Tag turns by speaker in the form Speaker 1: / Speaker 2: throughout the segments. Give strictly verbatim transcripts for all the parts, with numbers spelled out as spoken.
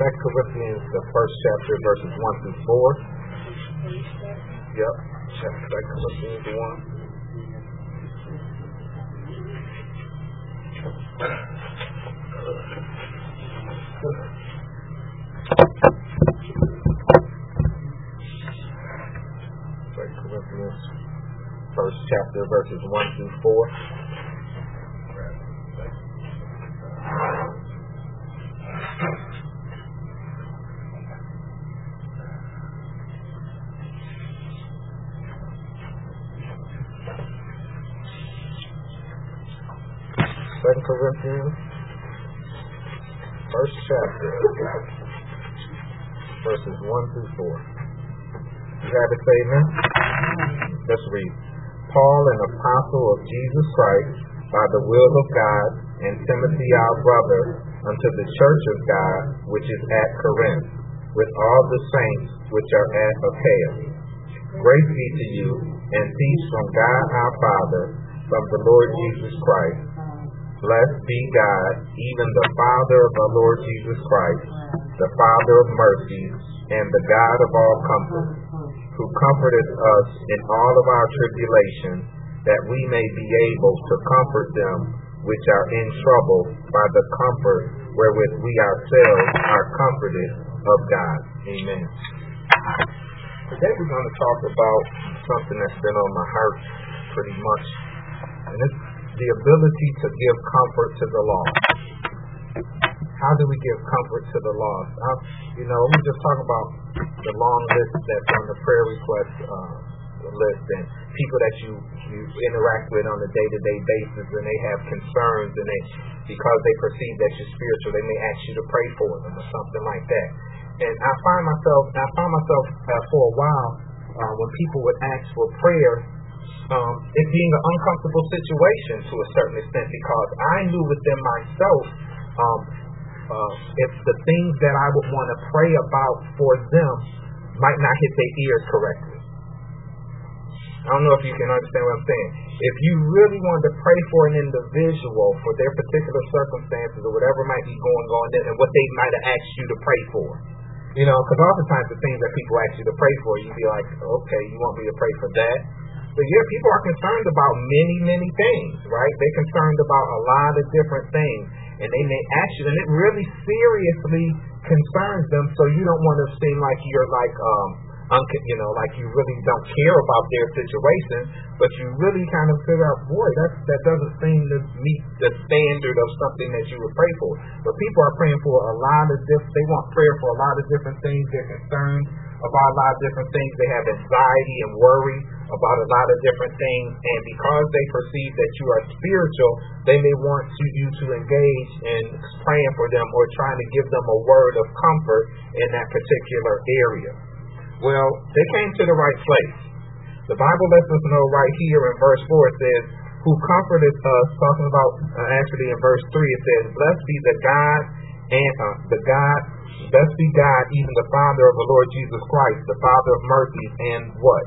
Speaker 1: Second Corinthians, the first chapter, verses one through four. Yep, Second Corinthians one. Second Corinthians, first chapter, verses one through four. Second Corinthians, first chapter, verses one through four. You have it, say amen? Let's read. Paul, an apostle of Jesus Christ, by the will of God, and Timothy our brother, unto the church of God, which is at Corinth, with all the saints which are at Achaia. Grace be to you, and peace from God our Father, from the Lord Jesus Christ. Blessed be God, even the Father of our Lord Jesus Christ, the Father of mercies, and the God of all comfort, who comforteth us in all of our tribulation, that we may be able to comfort them which are in trouble by the comfort wherewith we ourselves are comforted of God. Amen. Today we're going to talk about something that's been on my heart pretty much, and it's the ability to give comfort to the lost. How do we give comfort to the lost? I, you know, we just talk about the long list that's on the prayer request uh, list, and people that you, you interact with on a day-to-day basis, and they have concerns, and they, because they perceive that you're spiritual, they may ask you to pray for them or something like that. And I find myself, I found myself uh, for a while uh, when people would ask for prayer, Um, it being an uncomfortable situation to a certain extent, because I knew within myself um, uh, if the things that I would want to pray about for them might not hit their ears correctly. I don't know if you can understand what I'm saying. If you really wanted to pray for an individual for their particular circumstances or whatever might be going on and what they might have asked you to pray for, you know, because oftentimes the things that people ask you to pray for, you'd be like, okay, you want me to pray for that? But yeah, people are concerned about many, many things, right? They're concerned about a lot of different things, and they may ask you, and it really seriously concerns them. So you don't want to seem like you're like, um, un- you know, like you really don't care about their situation, but you really kind of figure out, boy, that that doesn't seem to meet the standard of something that you would pray for. But people are praying for a lot of different. They want prayer for a lot of different things. They're concerned about a lot of different things. They have anxiety and worry about a lot of different things, and because they perceive that you are spiritual, they may want to, you to engage in praying for them or trying to give them a word of comfort in that particular area. Well, they came to the right place. The Bible lets us know right here in verse four, it says, who comforted us, talking about, uh, actually in verse three, it says, blessed be the God, and uh, the God, blessed be God, even the Father of the Lord Jesus Christ, the Father of mercies, and what?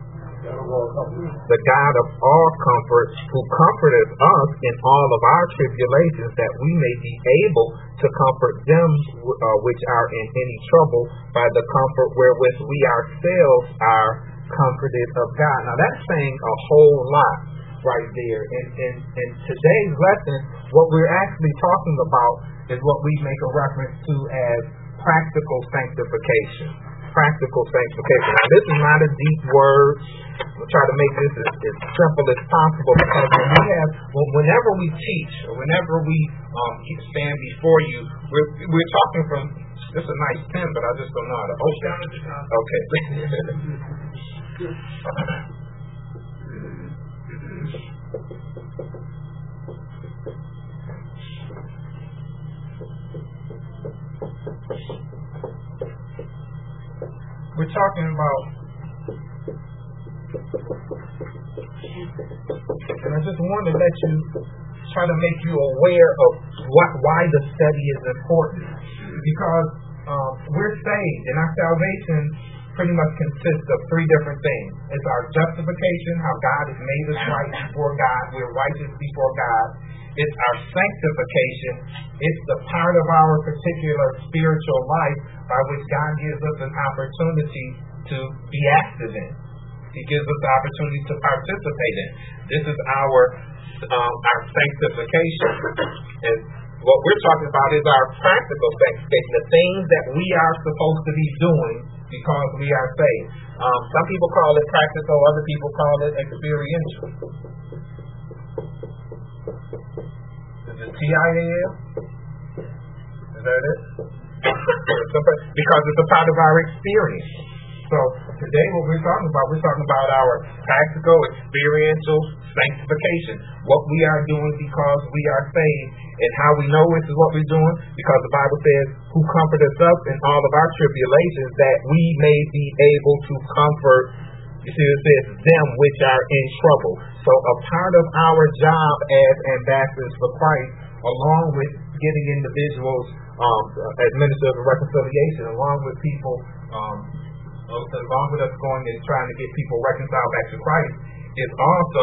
Speaker 1: The God of all comfort, who comforteth us in all of our tribulations, that we may be able to comfort them uh, which are in any trouble by the comfort wherewith we ourselves are comforted of God. Now that's saying a whole lot right there. And in, in today's lesson, what we're actually talking about is what we make a reference to as practical sanctification. Practical sanctification. Now, this is not a deep word. We'll try to make this as, as simple as possible, because when we have, whenever we teach or whenever we um, stand before you, we're we're talking from. This is a nice pen, but I just don't know how to open it. Okay. We're talking about, and I just want to let you, try to make you aware of what, why the study is important. Because um, we're saved, and our salvation pretty much consists of three different things. It's our justification, how God has made us right before God. We're righteous before God. It's our sanctification. It's the part of our particular spiritual life by which God gives us an opportunity to be active in. He gives us the opportunity to participate in. This is our um, our sanctification. And what we're talking about is our practical sanctification, the things that we are supposed to be doing because we are saved. Um, some people call it practical, other people call it experiential. Is it T I A L? Is that it? Because it's a part of our experience. So today what we're talking about, we're talking about our practical, experiential sanctification. What we are doing because we are saved, and how we know this is what we're doing, because the Bible says, who comforteth us in all of our tribulations, that we may be able to comfort, you see it says, them which are in trouble. So a part of our job as ambassadors for Christ, along with getting individuals um, as ministers of reconciliation, along with people, um, along with us going and trying to get people reconciled back to Christ, is also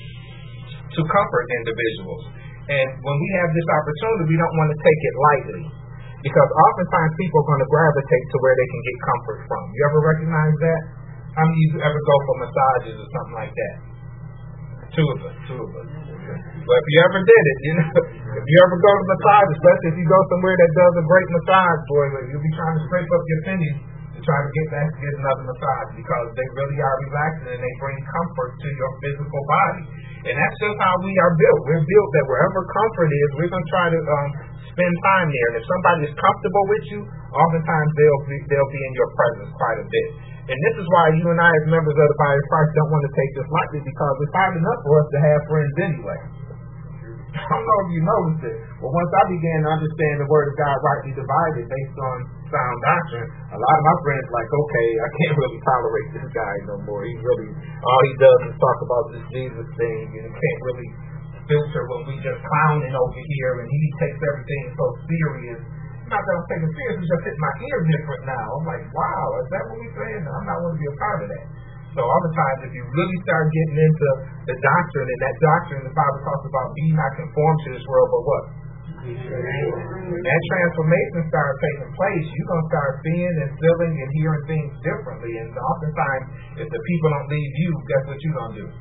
Speaker 1: to comfort individuals. And when we have this opportunity, we don't want to take it lightly, because oftentimes people are going to gravitate to where they can get comfort from. You ever recognize that? How many of you ever go for massages or something like that? Two of us, two of us. But if you ever did it, you know, if you ever go to massage, especially if you go somewhere that does a great massage, boy, you'll be trying to scrape up your pennies to try to get back to get another massage, because they really are relaxing and they bring comfort to your physical body. And that's just how we are built. We're built that wherever comfort is, we're going to try to um, spend time there. And if somebody is comfortable with you, oftentimes they'll be, they'll be in your presence quite a bit. And this is why you and I, as members of the body of Christ, don't want to take this lightly, because it's hard enough for us to have friends anyway. I don't know if you noticed it, but once I began to understand the Word of God rightly divided based on sound doctrine, a lot of my friends are like, okay, I can't really tolerate this guy no more. He really, all he does is talk about this Jesus thing, and he can't really filter when we just clowning over here, and he takes everything so serious. Not that I'm taking serious, it's just hitting my ear different now. I'm like, wow, is that what we're saying? I'm not going to be a part of that. So oftentimes, if you really start getting into the doctrine, and that doctrine, the Bible talks about, be not conformed to this world, but what? When that transformation starts taking place, you're going to start seeing and feeling and hearing things differently. And oftentimes, if the people don't leave you, guess what you're going to do?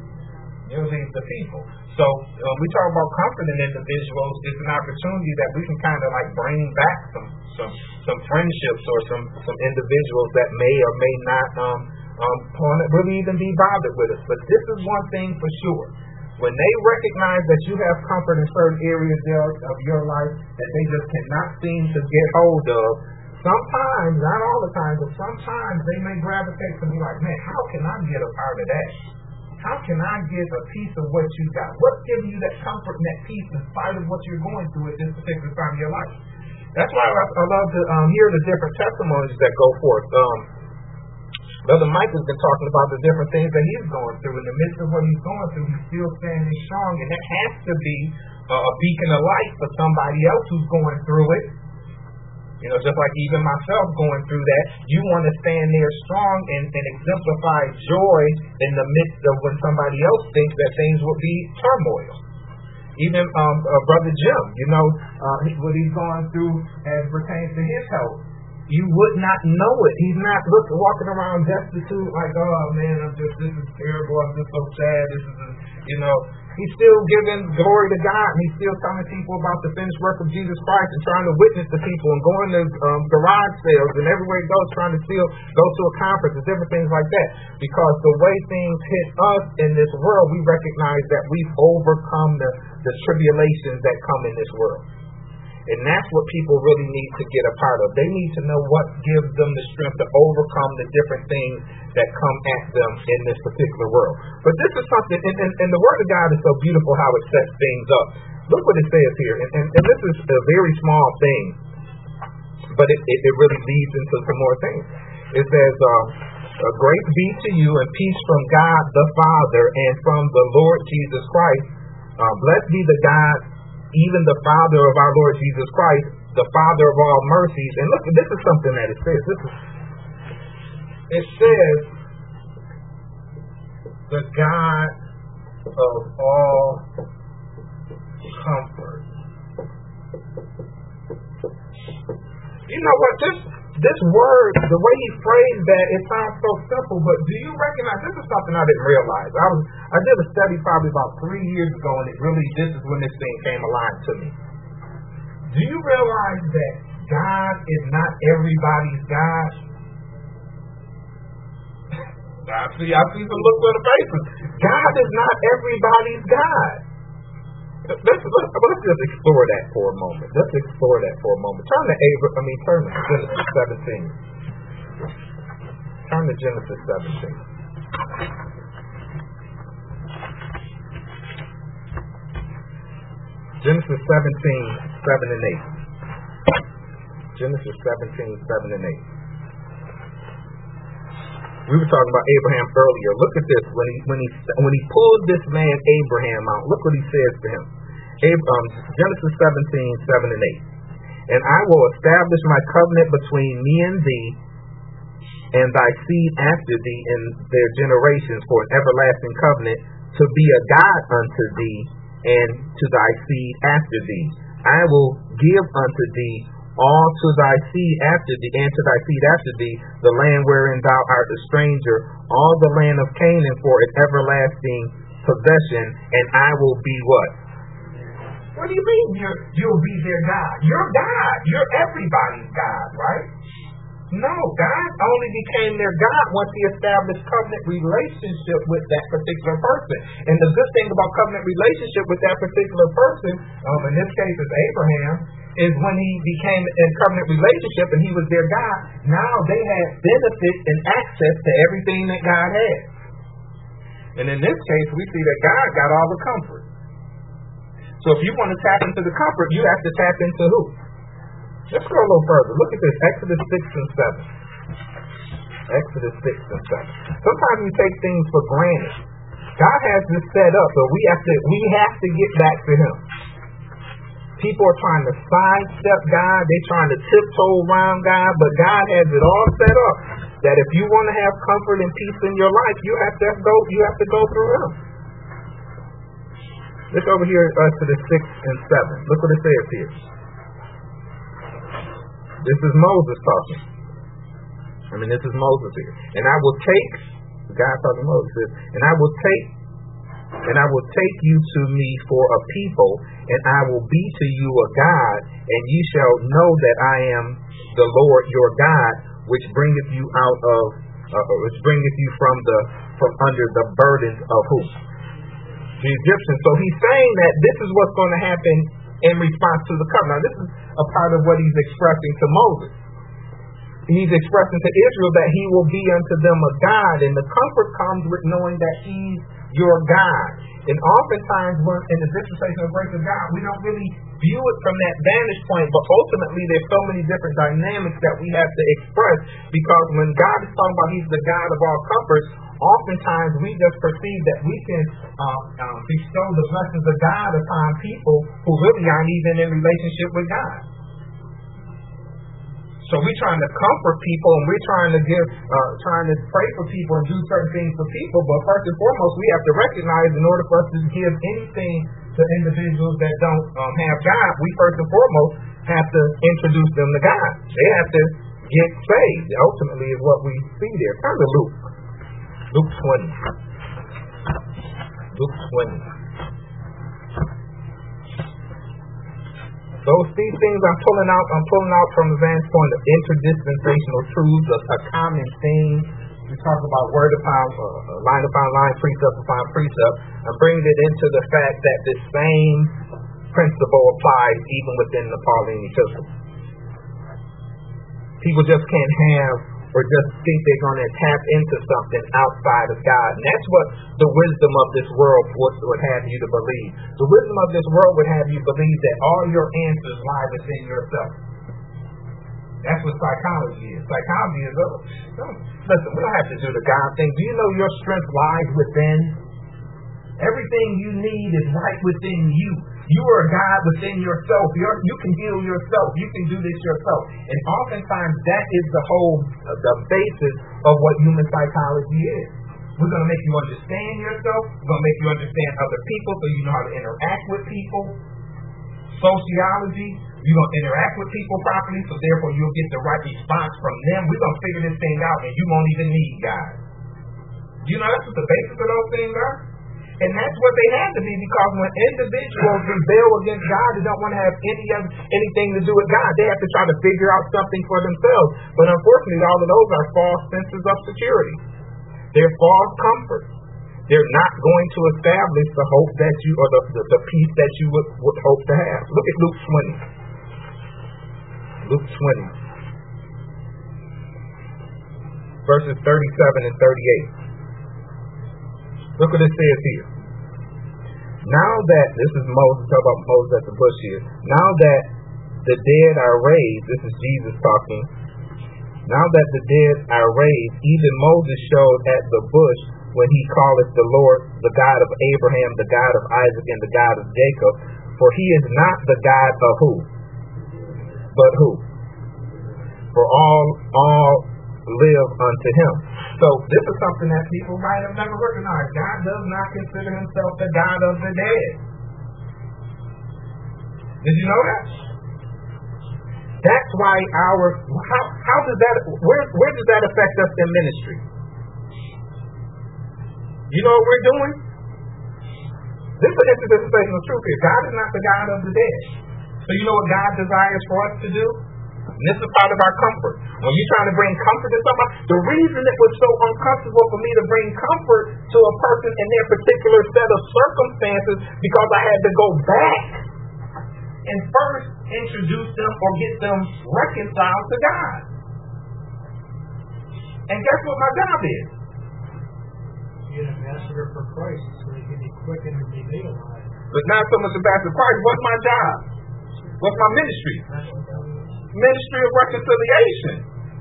Speaker 1: You'll leave the people. So when we talk about comforting individuals, it's an opportunity that we can kind of like bring back some some some friendships or some some individuals that may or may not um um really even be bothered with us. But this is one thing for sure: when they recognize that you have comfort in certain areas of your life that they just cannot seem to get hold of, sometimes, not all the time, but sometimes they may gravitate to be like, man, how can I get a part of that? How can I get a piece of what you got? What's giving you that comfort and that peace in spite of what you're going through at this particular time of your life? That's why I, I love to um, hear the different testimonies that go forth. Um, Brother Mike has been talking about the different things that he's going through. In the midst of what he's going through, he's still standing strong, and that has to be uh, a beacon of light for somebody else who's going through it. You know, just like even myself going through that, you want to stand there strong and, and exemplify joy in the midst of when somebody else thinks that things will be turmoil. Even um, uh, Brother Jim, you know, uh, what he's going through as pertains to his health. You would not know it. He's not looking, walking around destitute like, oh man, I'm just, this is terrible, I'm just so sad, this is, a, you know. He's still giving glory to God, and he's still telling people about the finished work of Jesus Christ and trying to witness to people and going to um, garage sales and everywhere he goes trying to still go to a conference and different things like that. Because the way things hit us in this world, we recognize that we've overcome the, the tribulations that come in this world. And that's what people really need to get a part of. They need to know what gives them the strength to overcome the different things that come at them in this particular world. But this is something, and, and, and the Word of God is so beautiful how it sets things up. Look what it says here. And, and, and this is a very small thing, but it, it, it really leads into some more things. It says, um, grace be to you and peace from God the Father and from the Lord Jesus Christ. Uh, blessed be the God, even the Father of our Lord Jesus Christ, the Father of all mercies. And look, this is something that it says. This is, it says, the God of all comfort. You know what? This this word, the way he phrased that, it sounds so simple, but do you recognize, this is something I didn't realize. I was I did a study probably about three years ago, and it really, this is when this thing came alive to me. Do you realize that God is not everybody's God? I see, I see some looks on the faces. God is not everybody's God. Let's, let's, let's just explore that for a moment. Let's explore that for a moment. Turn to Abraham, I mean, turn to Genesis seventeen. Turn to Genesis seventeen. Genesis seventeen, seven and eight. Genesis seventeen, seven and eight. We were talking about Abraham earlier. Look at this. When he when he when he pulled this man Abraham out, look what he says to him. Um, Genesis seventeen, seven and eight. And I will establish my covenant between me and thee, and thy seed after thee in their generations for an everlasting covenant, to be a God unto thee and to thy seed after thee. I will give unto thee all to thy seed after thee, and to thy seed after thee, the land wherein thou art a stranger, all the land of Canaan for an everlasting possession, and I will be what? What do you mean you're, you'll be their God? You're God. You're everybody's God, right? No, God only became their God once he established covenant relationship with that particular person. And the good thing about covenant relationship with that particular person, um, in this case it's Abraham, is when he became in covenant relationship and he was their God, now they had benefit and access to everything that God had. And in this case, we see that God got all the comfort. So if you want to tap into the comfort, you have to tap into who? Let's go a little further. Look at this, Exodus six and seven. Exodus six and seven. Sometimes we take things for granted. God has this set up, but we have to we have to get back to him. People are trying to sidestep God, they're trying to tiptoe around God, but God has it all set up that if you want to have comfort and peace in your life, you have to go you have to go through him. Look over here, Exodus six and seven. Look what it says here. This is Moses talking. I mean, this is Moses here. And I will take, God talking to Moses, and I will take, and I will take you to me for a people, and I will be to you a God, and ye shall know that I am the Lord your God, which bringeth you out of, uh, which bringeth you from the from under the burdens of who? The Egyptians. So he's saying that this is what's going to happen in response to the covenant. Now, this is a part of what he's expressing to Moses. He's expressing to Israel that he will be unto them a God, and the comfort comes with knowing that he's your God. And oftentimes, when in the dispensation of grace of God, we don't really view it from that vantage point, but ultimately there's so many different dynamics that we have to express, because when God is talking about he's the God of all comfort, oftentimes we just perceive that we can uh, um, bestow the blessings of God upon people who really aren't even in relationship with God. So we're trying to comfort people, and we're trying to give, uh, trying to pray for people and do certain things for people. But first and foremost, we have to recognize, in order for us to give anything to individuals that don't um, have God, we first and foremost have to introduce them to God. They have to get saved. Ultimately, is what we see there. Turn to Luke. Luke twenty. Luke twenty. Those these things I'm pulling out, I'm pulling out from the vantage point of interdispensational truths, a, a common theme. We talk about word upon uh, line upon line, precept upon precept. I'm bringing it into the fact that this same principle applies even within the Pauline epistle. People just can't have or just think they're going to tap into something outside of God. And that's what the wisdom of this world would, would have you to believe. The wisdom of this world would have you believe that all your answers lie within yourself. That's what psychology is. Psychology is, oh, listen, we don't have to do the God thing. Do you know your strength lies within? Everything you need is right within you. You are a God within yourself. You're, you can heal yourself. You can do this yourself. And oftentimes that is the whole, uh, the basis of what human psychology is. We're going to make you understand yourself. We're going to make you understand other people so you know how to interact with people. Sociology, you're going to interact with people properly, so therefore you'll get the right response from them. We're going to figure this thing out, and you won't even need God. You know, that's what the basis of those things are. And that's what they have to be, because when individuals rebel against God, they don't want to have any other, anything to do with God. They have to try to figure out something for themselves. But unfortunately, all of those are false senses of security. They're false comforts. They're not going to establish the hope that you, or the, the, the peace that you would, would hope to have. Look at Luke twenty. Luke twenty. Verses thirty-seven and thirty-eight. Look what it says here. Now that, this is Moses, talk about Moses at the bush here. Now that the dead are raised, this is Jesus talking. Now that the dead are raised, even Moses showed at the bush when he calleth the Lord the God of Abraham, the God of Isaac, and the God of Jacob. For he is not the God of who? But who? For all, all live unto him. So this is something that people might have never recognized. God does not consider himself the God of the dead. Did you know that? That's why our, how, how does that, where, where does that affect us in ministry? You know what we're doing? This is an interpretation of truth here. God is not the God of the dead. So you know what God desires for us to do? And this is part of our comfort. When you're trying to bring comfort to somebody, the reason it was so uncomfortable for me to bring comfort to a person in their particular set of circumstances, because I had to go back and first introduce them or get them reconciled to God. And guess what my job is?
Speaker 2: Be an ambassador for Christ, so he can be quickened and be made alive.
Speaker 1: But not so much ambassador for Christ. What's my job? What's my ministry? Ministry of reconciliation.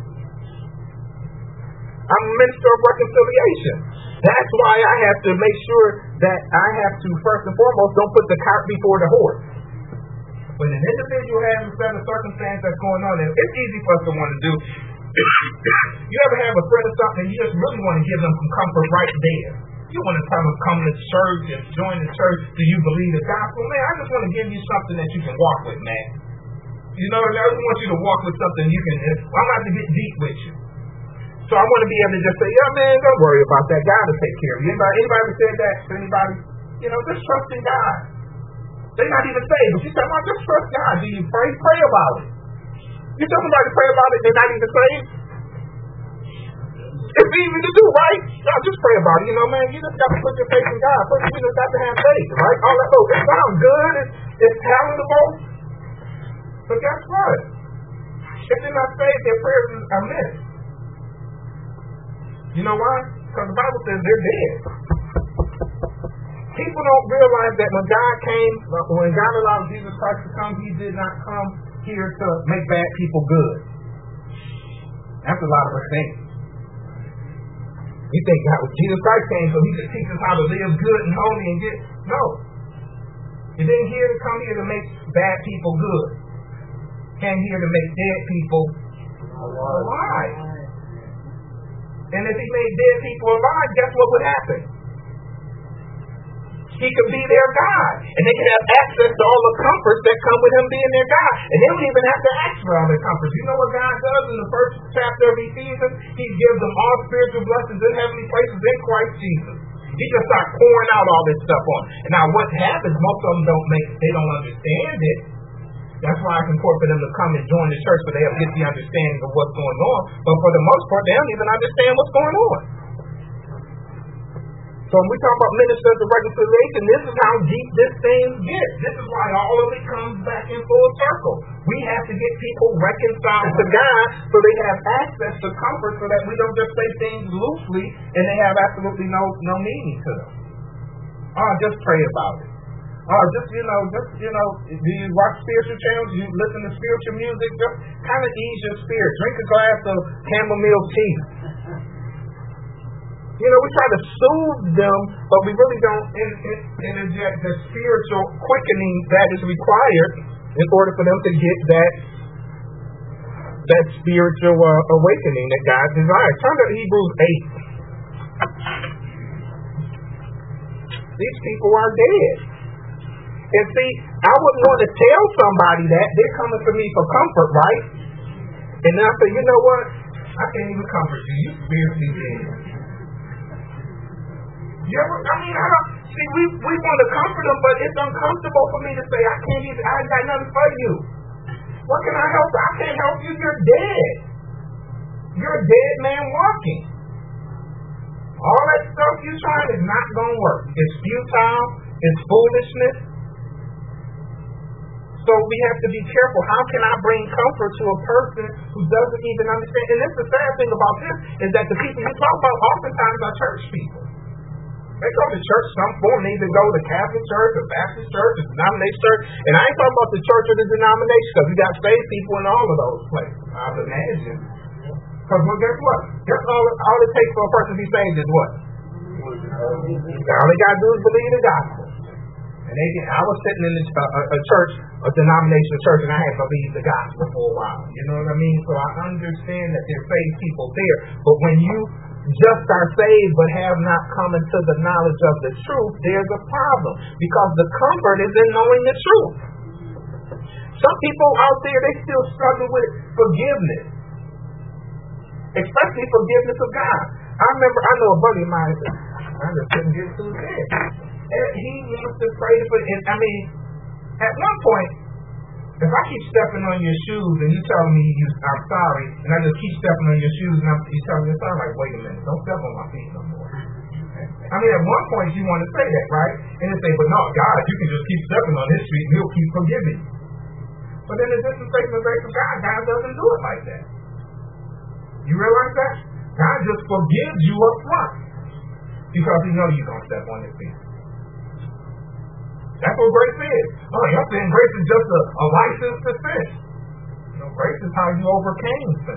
Speaker 1: I'm a minister of reconciliation. That's why I have to make sure that I have to, first and foremost, don't put the cart before the horse. When an individual has a set of circumstance that's going on, and it's easy for us to want to do. You ever have a friend or something and you just really want to give them some comfort right there? You want to tell them come to church and join the church. Do you believe the gospel? Man, I just want to give you something that you can walk with, man. You know, I just want you to walk with something you can. Well, I'm about to get deep with you. So I want to be able to just say, yeah, man, don't worry about that. God will take care of you. Anybody, anybody ever said that to anybody? You know, just trust in God. They're not even saved, but you say, well, just trust God. Do you pray? Pray about it. You tell somebody to pray about it, they're not even saved. It's easy to do, right? Y'all just pray about it. You know, man, you just got to put your faith in God. First, you just got to have faith, right? All that, oh, it sounds good. It's, it's palatable. But guess what? If they're not saved, their prayers are missed. You know why? Because the Bible says they're dead. People don't realize that when God came, when God allowed Jesus Christ to come, he did not come here to make bad people good. That's a lot of us think. We think God, Jesus Christ came so he could teach us how to live good and holy and get. No. He didn't here to come here to make bad people good. Came here to make dead people alive. And if he made dead people alive, guess what would happen? He could be their God. And they could have access to all the comforts that come with him being their God. And they don't even have to ask for all their comforts. You know what God does in the first chapter of Ephesians? He gives them all spiritual blessings in heavenly places in Christ Jesus. He just starts pouring out all this stuff on. And now what happens, most of them don't make, they don't understand it. That's why it's important for them to come and join the church so they'll get the understanding of what's going on. But for the most part, they don't even understand what's going on. So when we talk about ministers of reconciliation, this is how deep this thing gets. This is why all of it comes back in full circle. We have to get people reconciled to God so they have access to comfort, so that we don't just say things loosely and they have absolutely no, no meaning to them. Oh, just pray about it. Oh, just, you know, just, you know, do you watch spiritual channels? Do you listen to spiritual music? Just kind of ease your spirit. Drink a glass of chamomile tea. You know, we try to soothe them, but we really don't in, in, interject the spiritual quickening that is required in order for them to get that that spiritual uh, awakening that God desires. Turn to Hebrews eight. These people are dead. And see, I wouldn't want to tell somebody that. They're coming to me for comfort, right? And then I say, you know what? I can't even comfort you. You spiritually dead. You ever, I mean, I don't, see, we, we want to comfort them, but it's uncomfortable for me to say, I can't even, I ain't got nothing for you. What can I help you? I can't help you. You're dead. You're a dead man walking. All that stuff you're trying is not going to work. It's futile. It's foolishness. So we have to be careful. How can I bring comfort to a person who doesn't even understand? And that's the sad thing about this, is that the people you talk about oftentimes are church people. They go to church some form. They either go to Catholic church, a Baptist church, a denomination church. And I ain't talking about the church or the denomination, because we got saved people in all of those places, I would imagine. Because well, guess what? Guess all, all it takes for a person to be saved is what? All they got to do is believe the gospel. And they can, I was sitting in a, a, a church, a denomination church, and I had to believe the gospel for a while. You know what I mean? So I understand that there's saved people there. But when you just are saved but have not come into the knowledge of the truth, there's a problem. Because the comfort is in knowing the truth. Some people out there, they still struggle with forgiveness. Especially forgiveness of God. I remember, I know a buddy of mine, I just couldn't get to his head. And he wants to pray for, and I mean, at one point, if I keep stepping on your shoes and you tell me you, I'm sorry, and I just keep stepping on your shoes and I'm, you tell me you're sorry, like, wait a minute, don't step on my feet no more. I mean, at one point you want to say that, right? And they say, but no, God, you can just keep stepping on his feet and he'll keep forgiving you. But then the dispensation of grace of God, God doesn't do it like that. You realize that? God just forgives you up front because he knows you're going to step on his feet. That's what grace is. Oh, you're saying grace is just a, a license to sin. You know, grace is how you overcame sin.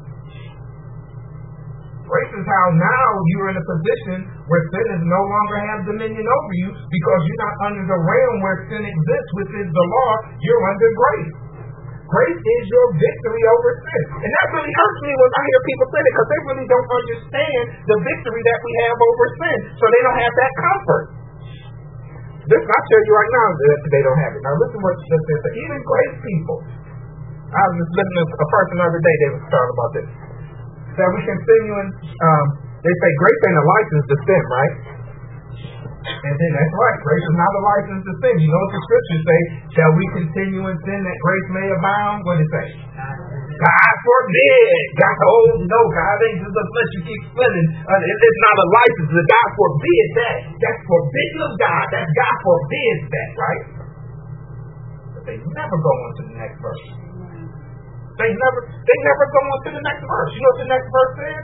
Speaker 1: Grace is how now you're in a position where sin is no longer has dominion over you because you're not under the realm where sin exists, which is the law. You're under grace. Grace is your victory over sin. And that really hurts me when I hear people say that because they really don't understand the victory that we have over sin. So they don't have that comfort. This, I tell you right now, they don't have it. Now listen what you just said. Even grace people. I was just listening to a person the other day, they were talking about this. That we continue in, um, they say grace ain't a license to sin, right? And then that's right, grace is not a license to sin. You know what the scriptures say? Shall we continue in sin that grace may abound? What does it say? God forbid. God, oh no, God ain't just gonna let you keep sinning. Uh, it, it's not a license. God forbid that. That's forbidden of God. That God forbids that, right? But they never go on to the next verse. They never, they never go on to the next verse. You know what the next verse says?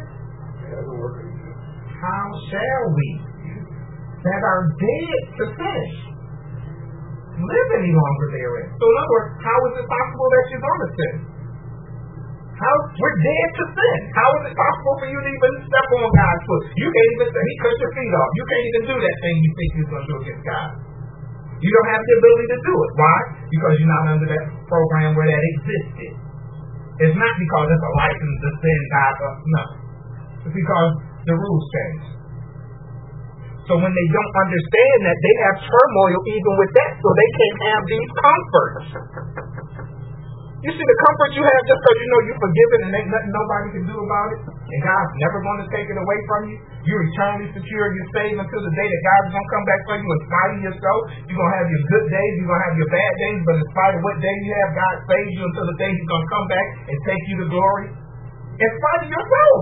Speaker 1: How shall we that are dead to sin live any longer therein? So in other words, how is it possible that you're going to sin? How, we're dead to sin. How is it possible for you to even step on God's foot? You can't even say, he cut your feet off. You can't even do that thing you think you're going to do against God. You don't have the ability to do it. Why? Because you're not under that program where that existed. It's not because it's a license to sin God. No. It's because the rules change. So when they don't understand that, they have turmoil even with that, so they can't have these comforts. You see the comfort you have just because you know you're forgiven and ain't nothing nobody can do about it, and God's never going to take it away from you. You're eternally secure. You're saved until the day that God's going to come back for you in spite of yourself. You're going to have your good days. You're going to have your bad days, but in spite of what day you have, God saves you until the day he's going to come back and take you to glory. In spite of yourself.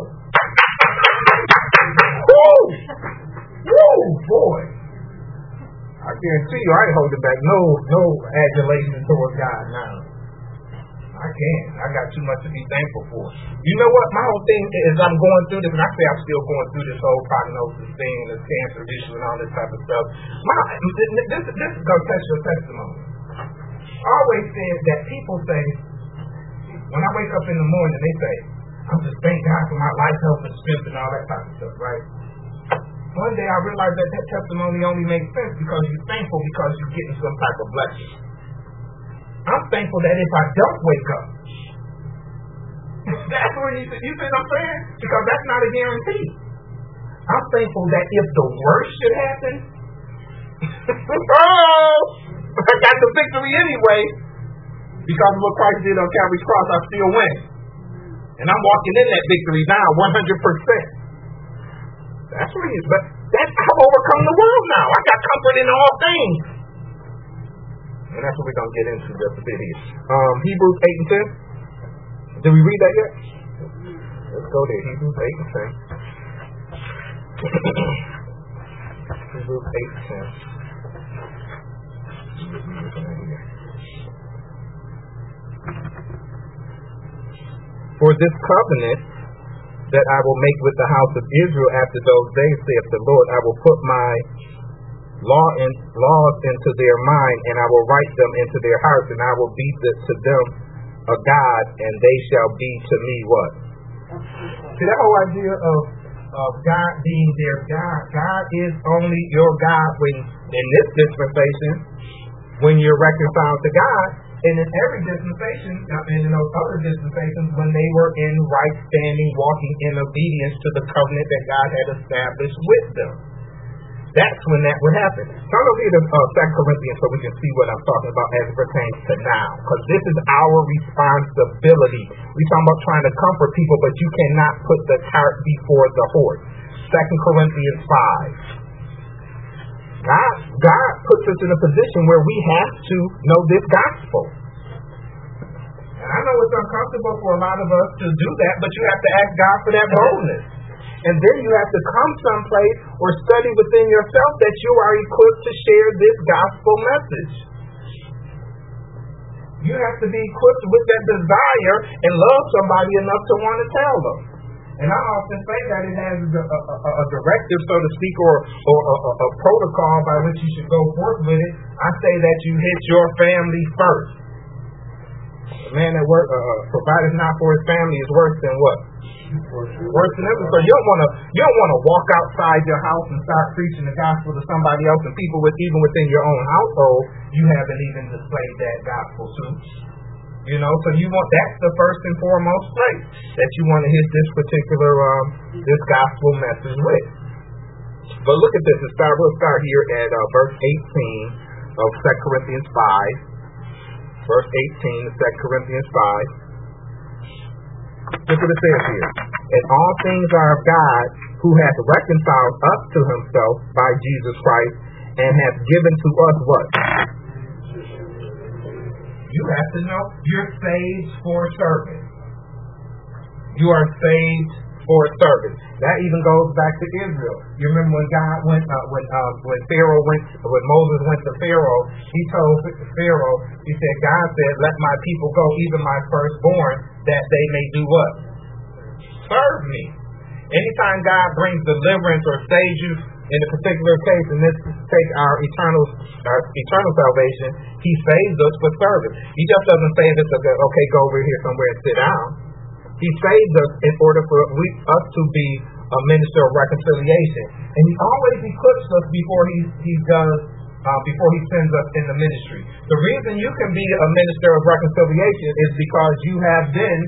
Speaker 1: Woo! Woo, boy. I guarantee you I ain't holding back no no adulation towards God now. I can't. I got too much to be thankful for. You know what? My whole thing is I'm going through this, and I say I'm still going through this whole prognosis thing, this cancer issue and all this type of stuff. My, this, this, this is going to test your testimony. I always said that people say, when I wake up in the morning, they say, I'm just thank God for my life, health, and strength and all that type of stuff, right? One day I realized that that testimony only makes sense because you're thankful because you're getting some type of blessing. I'm thankful that if I don't wake up, That's what you, you see what I'm saying? Because that's not a guarantee. I'm thankful that if the worst should happen, oh, I got the victory anyway. Because of what Christ did on Calvary's cross, I still win. And I'm walking in that victory now, one hundred percent. That's what it is. But that's how I've overcome the world now. I got comfort in all things. And that's what we're going to get into just a bit here. Um, Hebrews eight and ten. Did we read that yet? Let's go there. Hebrews eight and ten. Hebrews eight and ten. For this covenant that I will make with the house of Israel after those days, saith the Lord, I will put my law in, laws into their mind, and I will write them into their hearts, and I will be the, to them a God, and they shall be to me what? See, that whole idea of, of God being their God. God is only your God when, in this dispensation, when you're reconciled to God. And in every dispensation, and in those other dispensations, when they were in right standing, walking in obedience to the covenant that God had established with them. That's when that would happen. So I'm going to read uh, Second Corinthians so we can see what I'm talking about as it pertains to now. Because this is our responsibility. We're talking about trying to comfort people, but you cannot put the cart before the horse. Second Corinthians five. God, God puts us in a position where we have to know this gospel. And I know it's uncomfortable for a lot of us to do that, but you have to ask God for that boldness. And then you have to come someplace or study within yourself that you are equipped to share this gospel message. You have to be equipped with that desire and love somebody enough to want to tell them. And I often say that it has a, a, a, a directive, so to speak, or, or a, a, a protocol by which you should go forth with it. I say that you hit your family first. A man that work, uh, provided not for his family is worse than what? Worse than ever. So you don't want to you don't want to walk outside your house and start preaching the gospel to somebody else, and people with even within your own household you haven't even displayed that gospel to. You know, so you want that's the first and foremost place that you want to hit this particular um, this gospel message with. But look at this. Let's start. We'll start here at uh, verse eighteen of Second Corinthians five. Verse eighteen of Second Corinthians five. Look what it says here. And all things are of God, who hath reconciled us to himself by Jesus Christ, and hath given to us what? You have to know you're saved for service. You are saved for service. That even goes back to Israel. You remember when God went, uh, when uh, when Pharaoh went, when Moses went to Pharaoh, he told Pharaoh, he said, God said, let my people go, even my firstborn, that they may do what? Serve me. Anytime God brings deliverance or saves you, in a particular case, in this case, our eternal, our eternal salvation, he saves us for service. He just doesn't save us to go, okay, go over here somewhere and sit down. He saves us in order for we, us to be a minister of reconciliation. And he always equips us before he, he does, uh, before he sends us in the ministry. The reason you can be a minister of reconciliation is because you have been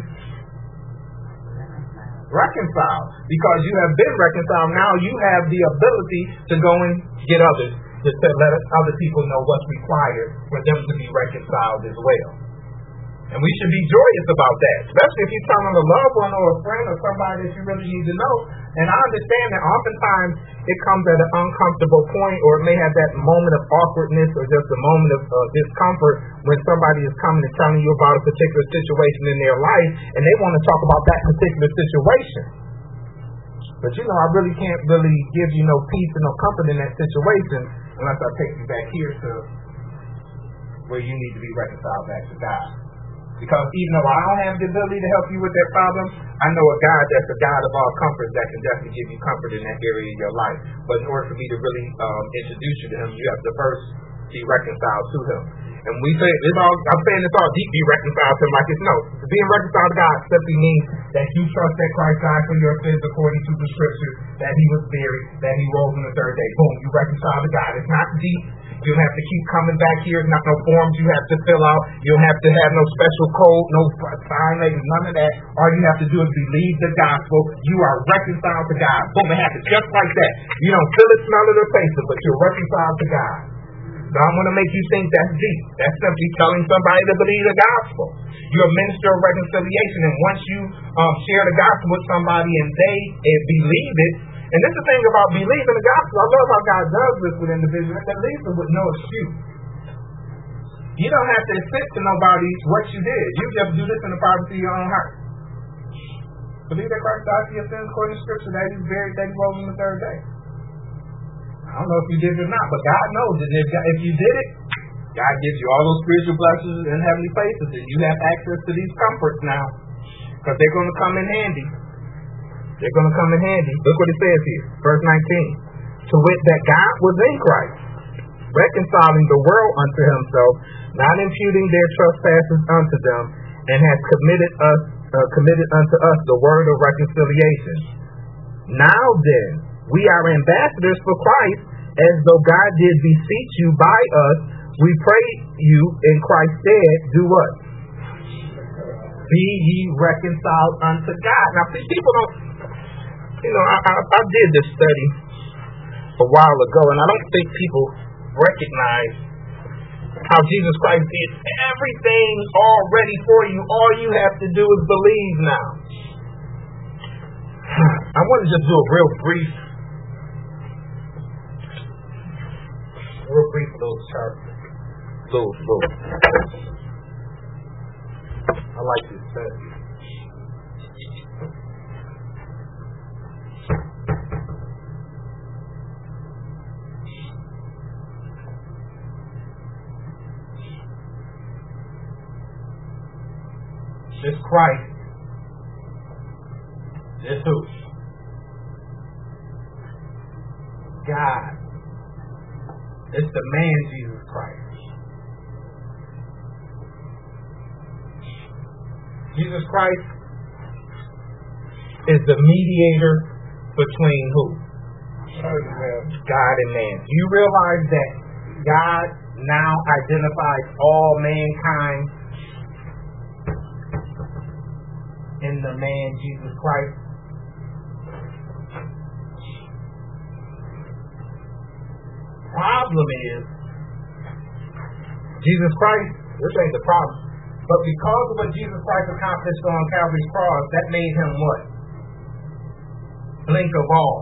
Speaker 1: reconciled. Because you have been reconciled, now you have the ability to go and get others, to, to let other people know what's required for them to be reconciled as well. And we should be joyous about that, especially if you're telling a loved one or a friend or somebody that you really need to know. And I understand that oftentimes it comes at an uncomfortable point, or it may have that moment of awkwardness or just a moment of uh, discomfort when somebody is coming and telling you about a particular situation in their life, and they want to talk about that particular situation. But you know, I really can't really give you no peace and no comfort in that situation unless I take you back here to where you need to be reconciled back to God. Because even though I don't have the ability to help you with that problem, I know a God that's a God of all comfort that can definitely give you comfort in that area of your life. But in order for me to really um, introduce you to him, you have to first be reconciled to him. And we say, it's all, I'm saying it's all deep, be reconciled to him. Like it's no. Being reconciled to God simply means that you trust that Christ died for your sins according to the scriptures, that he was buried, that he rose on the third day. Boom, you reconcile to God. It's not deep. You don't have to keep coming back here. Not no forms you have to fill out. You don't have to have no special code, no sign language, none of that. All you have to do is believe the gospel. You are reconciled to God. Boom, it happens just like that. You don't feel it, smell it, or taste it, but you're reconciled to God. So I want to make you think that's deep. That's simply telling somebody to believe the gospel. You're a minister of reconciliation, and once you um, share the gospel with somebody and they uh, believe it, and this is the thing about believing the gospel. I love how God does this with individuals. That leaves them with no excuse. You don't have to admit to nobody what you did. You just do this in the privacy of your own heart. Believe that Christ died for your sins according to Scripture, that He's buried, that He rose on the third day. I don't know if you did it or not, but God knows that if, if you did it, God gives you all those spiritual blessings in heavenly places, and you have access to these comforts now, because they're going to come in handy. They're going to come in handy. Look what it says here, verse nineteen. To wit, that God was in Christ, reconciling the world unto Himself, not imputing their trespasses unto them, and has committed us, uh, committed unto us the word of reconciliation. Now then, we are ambassadors for Christ, as though God did beseech you by us. We pray you in Christ's stead, do what? Be ye reconciled unto God. Now, see, people don't, you know, I, I, I did this study a while ago, and I don't think people recognize how Jesus Christ did everything already for you. All you have to do is believe now. I want to just do a real brief Real brief little chart. Little, little. I like this study. This Christ, this who? God. It's the man Jesus Christ. Jesus Christ is the mediator between who? God and man. You realize that God now identifies all mankind in the man Jesus Christ? Problem is, Jesus Christ, this ain't the problem, but because of what Jesus Christ accomplished on Calvary's cross, that made him what? Blink of all.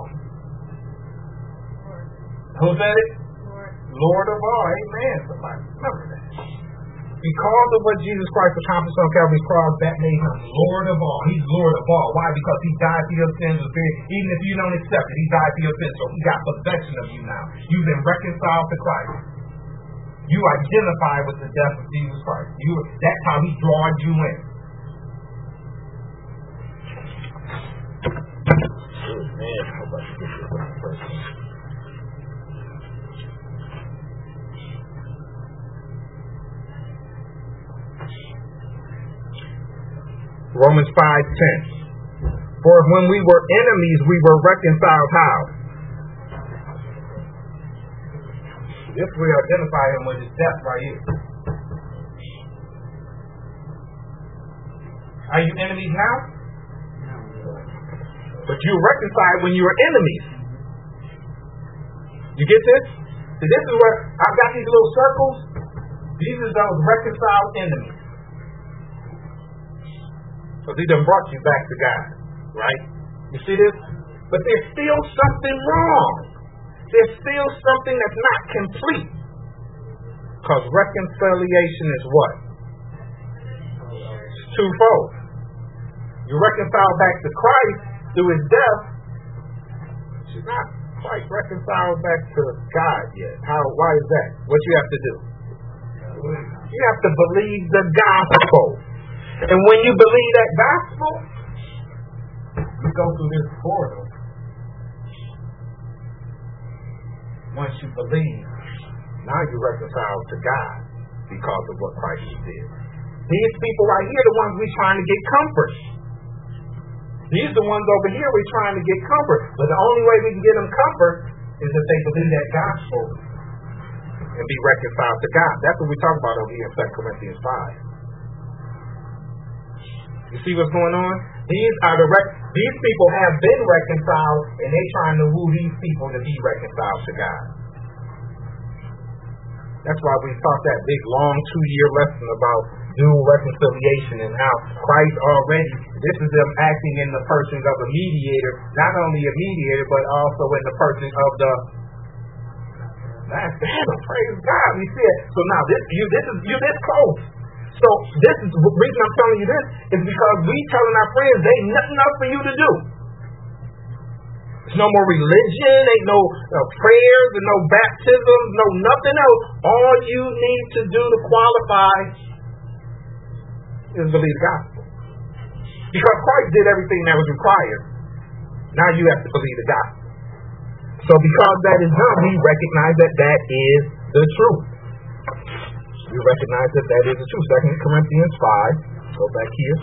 Speaker 1: Who said it? Lord, Lord of all. Amen. Somebody remember that. Because of what Jesus Christ accomplished on Calvary's cross, that made him Lord of all. He's Lord of all. Why? Because He died for your sins. Even if you don't accept it, He died for your sins. So He got possession of you now. You've been reconciled to Christ. You identify with the death of Jesus Christ. You, that's how He drawed you in. Oh, man. How about you get this one first? Romans five ten. For when we were enemies, we were reconciled how? This we identify Him with His death right here. Are you enemies now? But you were reconciled when you were enemies. You get this? So this is where I've got these little circles. These are those reconciled enemies. So He done brought you back to God, right? You see this? But there's still something wrong. There's still something that's not complete. Because reconciliation is what? It's twofold. You reconcile back to Christ through His death. She's not quite reconciled back to God yet. How? Why is that? What you have to do? You have to believe the gospel. And when you believe that gospel, you go through this portal. Once you believe, now you're reconciled to God because of what Christ did. These people right here are the ones we're trying to get comfort. These are the ones over here we're trying to get comfort. But the only way we can get them comfort is if they believe that gospel. and be reconciled to God. That's what we talk about over here in Second Corinthians five. You see what's going on? These are the rec- these people have been reconciled, and they're trying to woo these people to be reconciled to God. That's why we taught that big, long two-year lesson about dual reconciliation and how Christ already, this is them acting in the person of a mediator, not only a mediator, but also in the person of the master. Praise God, we see it. So now this you this is you this close. So this is the reason I'm telling you this is because we telling our friends there ain't nothing else for you to do. There's no more religion, ain't no, no prayers, and no baptisms, no nothing else. All you need to do to qualify is believe the gospel. Because Christ did everything that was required. Now you have to believe the gospel. So because that is done, we recognize that that is the truth. We recognize that that is the truth. Second Corinthians five, go back here.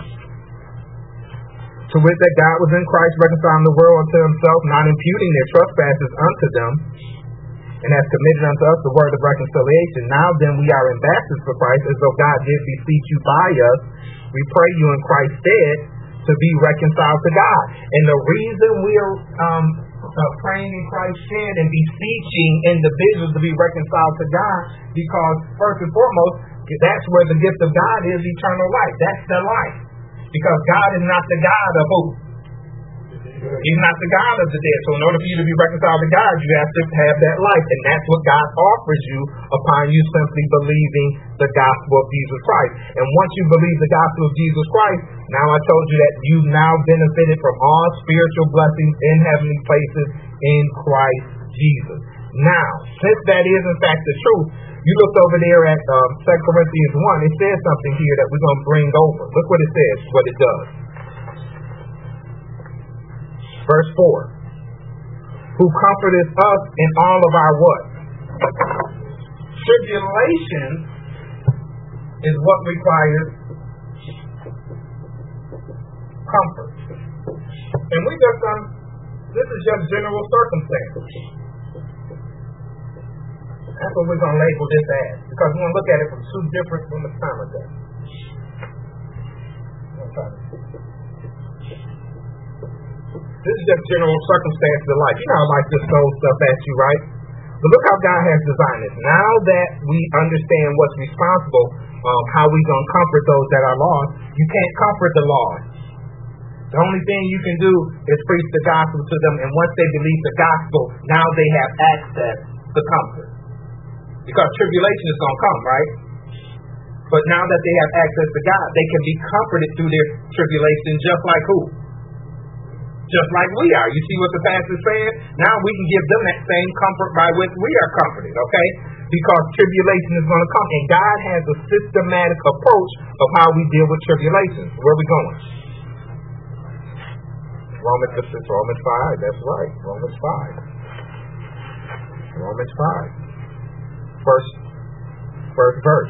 Speaker 1: To wit, that God was in Christ reconciling the world unto himself, not imputing their trespasses unto them, and has committed unto us the word of reconciliation. Now then we are ambassadors for Christ, as though God did beseech you by us. We pray you in Christ's stead to be reconciled to God. And the reason we are um, uh, praying in Christ's stead and beseeching individuals to be reconciled to God, because first and foremost, that's where the gift of God is, eternal life. That's the life. Because God is not the God of who? He's not the God of the dead. So in order for you to be reconciled to God, you have to have that life. And that's what God offers you upon you simply believing the gospel of Jesus Christ. And once you believe the gospel of Jesus Christ, now I told you that you've now benefited from all spiritual blessings in heavenly places in Christ Jesus. Now, since that is in fact the truth, you look over there at um, Second Corinthians one, it says something here that we're going to bring over. Look what it says, what it does. Verse four. Who comforteth us in all of our what? Tribulation is what requires comfort. And we just um, this is just general circumstances. That's what we're going to label this as, because we're going to look at it from two different from the time of that. This is just general circumstances of life. You know how life just throws stuff at you, right? But look how God has designed this. Now that we understand what's responsible, um, how we're going to comfort those that are lost, you can't comfort the lost. The only thing you can do is preach the gospel to them, and once they believe the gospel, now they have access to comfort. Because tribulation is going to come, right? But now that they have access to God, they can be comforted through their tribulation just like who? Just like we are. You see what the pastor is saying? Now we can give them that same comfort by which we are comforted, okay? Because tribulation is going to come. And God has a systematic approach of how we deal with tribulations. Where are we going? Romans, this is Romans five. That's right. Romans five. Romans five. First, first verse.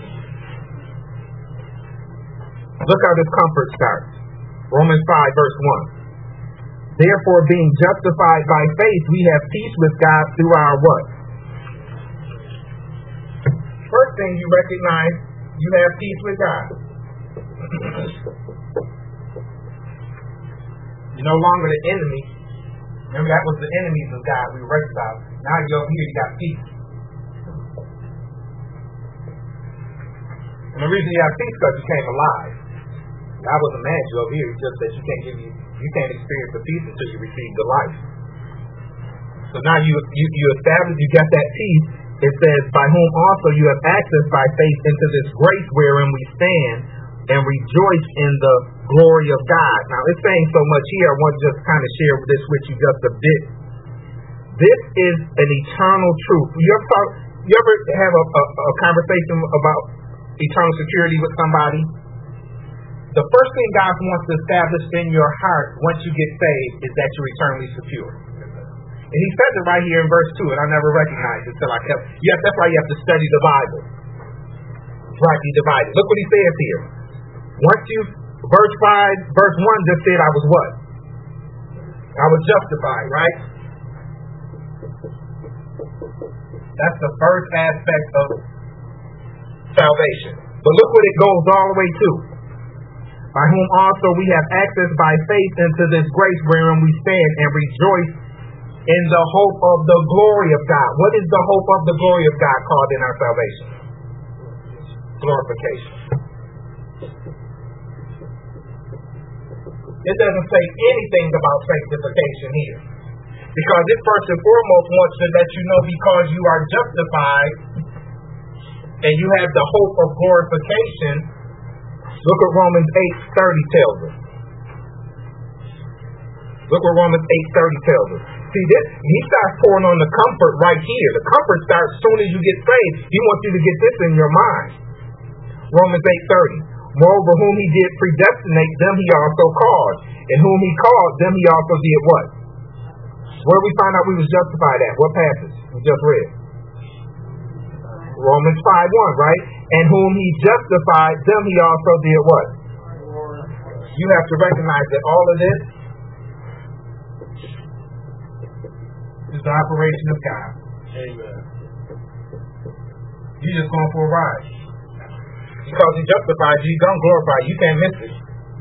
Speaker 1: Look how this comfort starts. Romans five, verse one. Therefore, being justified by faith, we have peace with God through our what? First thing you recognize, you have peace with God. You're no longer the enemy. Remember, that was the enemies of God. We reconciled. Now you're over here, you got peace. And the reason you have peace is because you came alive. God wasn't mad at you over here. It's just that you can't give you, you can't experience the peace until you receive the life. So now you you, you establish, you got that peace. It says, by whom also you have access by faith into this grace wherein we stand and rejoice in the glory of God. Now it's saying so much here. I want to just kind of share this with you just a bit. This is an eternal truth. You ever talk, you ever have a, a, a conversation about eternal security with somebody? The first thing God wants to establish in your heart once you get saved is that you're eternally secure. And he says it right here in verse two, and I never recognized it until I kept. Yes, that's why you have to study the Bible. It's rightly divided. Look what he says here. Once you, verse five, verse one just said I was what? I was justified, right? That's the first aspect of salvation. But look what it goes all the way to. By whom also we have access by faith into this grace wherein we stand and rejoice in the hope of the glory of God. What is the hope of the glory of God called in our salvation? Glorification. It doesn't say anything about sanctification here. Because it first and foremost wants to let you know because you are justified and you have the hope of glorification. Look what Romans eight thirty tells us. Look what Romans eight thirty tells us. See, this, he starts pouring on the comfort right here. The comfort starts as soon as you get saved. He wants you to get this in your mind. Romans eight thirty. Moreover, whom he did predestinate, them he also called. And whom he called, them he also did what? Where we find out we was justified at? What passage? We just read. Romans five one, right? And whom he justified, them he also did what? You have to recognize that all of this is the operation of God. Amen. You're just going for a ride. Because he justifies you, he's going to glorify you. You can't miss it.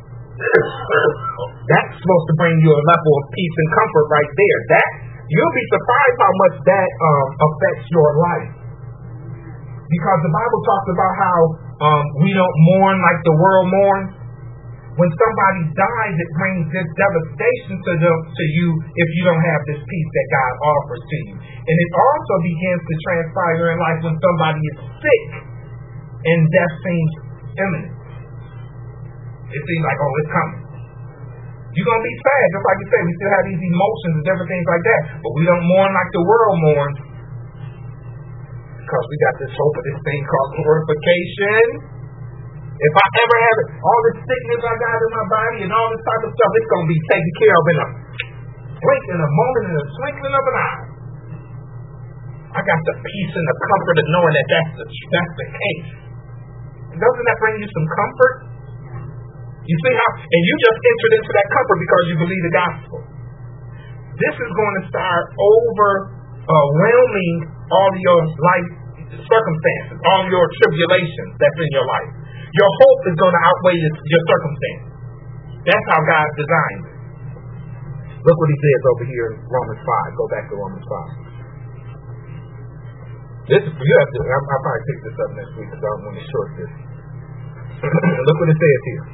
Speaker 1: That's supposed to bring you a level of peace and comfort right there. That you'll be surprised how much that um, affects your life. Because the Bible talks about how um, we don't mourn like the world mourns. When somebody dies, it brings this devastation to them, to you if you don't have this peace that God offers to you. And it also begins to transpire in life when somebody is sick and death seems imminent. It seems like, oh, it's coming. You're going to be sad, just like you said. We still have these emotions and different things like that. But we don't mourn like the world mourns. Because we got this hope of this thing called glorification. If I ever have it, all this sickness I got in my body and all this type of stuff, it's going to be taken care of in a blink, in a moment, in a twinkling of an eye. I got the peace and the comfort of knowing that that's the, that's the case. Doesn't that bring you some comfort? You see how, and you just entered into that comfort because you believe the gospel. This is going to start overwhelming all of your life circumstances, all of your tribulations that's in your life. Your hope is going to outweigh your circumstances. That's how God designed it. Look what he says over here in Romans five. Go back to Romans five. This is, you have to, I'll, I'll probably pick this up next week because I don't want to short this. Look what it says here.